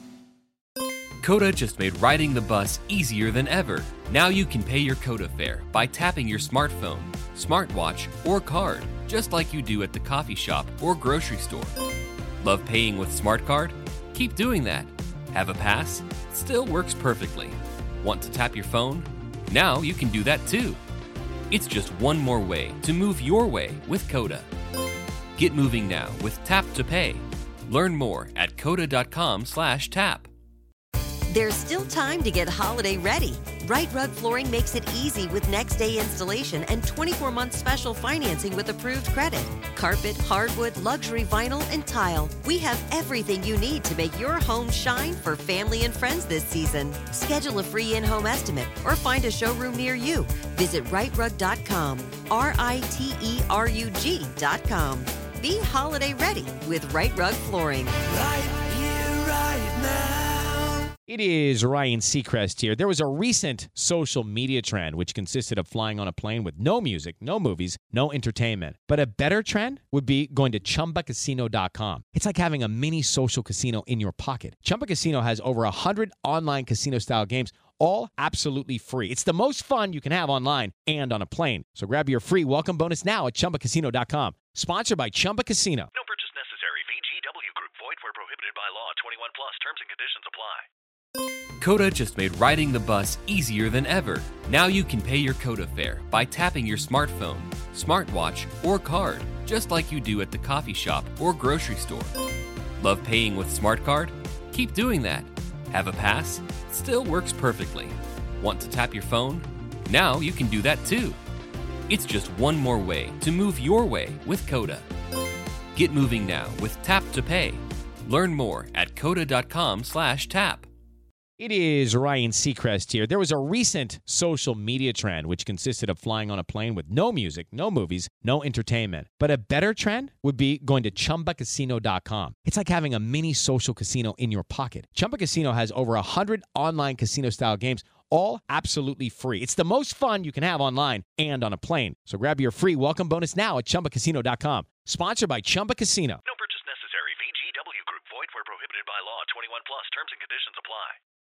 S17: Coda just made riding the bus easier than ever. Now you can pay your Coda fare by tapping your smartphone, smartwatch, or card, just like you do at the coffee shop or grocery store. Love paying with SmartCard? Keep doing that. Have a pass? Still works perfectly. Want to tap your phone? Now you can do that too. It's just one more way to move your way with Coda. Get moving now with Tap to Pay. Learn more at coda.com slash tap.
S18: There's still time to get holiday ready. Right Rug Flooring makes it easy with next day installation and twenty-four month special financing with approved credit. Carpet, hardwood, luxury vinyl, and tile. We have everything you need to make your home shine for family and friends this season. Schedule a free in-home estimate or find a showroom near you. Visit right rug dot com, R I T E R U G dot com. Be holiday ready with Right Rug Flooring.
S6: Right here, right now.
S19: It is Ryan Seacrest here. There was a recent social media trend which consisted of flying on a plane with no music, no movies, no entertainment. But a better trend would be going to chumba casino dot com. It's like having a mini social casino in your pocket. Chumba Casino has over one hundred online casino-style games, all absolutely free. It's the most fun you can have online and on a plane. So grab your free welcome bonus now at chumba casino dot com. Sponsored by Chumba Casino.
S20: No purchase necessary. V G W Group. Void where prohibited by law. twenty-one plus. Terms and conditions apply.
S17: Coda just made riding the bus easier than ever. Now you can pay your Coda fare by tapping your smartphone, smartwatch, or card, just like you do at the coffee shop or grocery store. Love paying with SmartCard? Keep doing that. Have a pass? Still works perfectly. Want to tap your phone? Now you can do that too. It's just one more way to move your way with Coda. Get moving now with Tap to Pay. Learn more at coda.com slash tap.
S19: It is Ryan Seacrest here. There was a recent social media trend which consisted of flying on a plane with no music, no movies, no entertainment. But a better trend would be going to chumba casino dot com. It's like having a mini social casino in your pocket. Chumba Casino has over one hundred online casino-style games, all absolutely free. It's the most fun you can have online and on a plane. So grab your free welcome bonus now at chumba casino dot com. Sponsored by Chumba Casino.
S20: No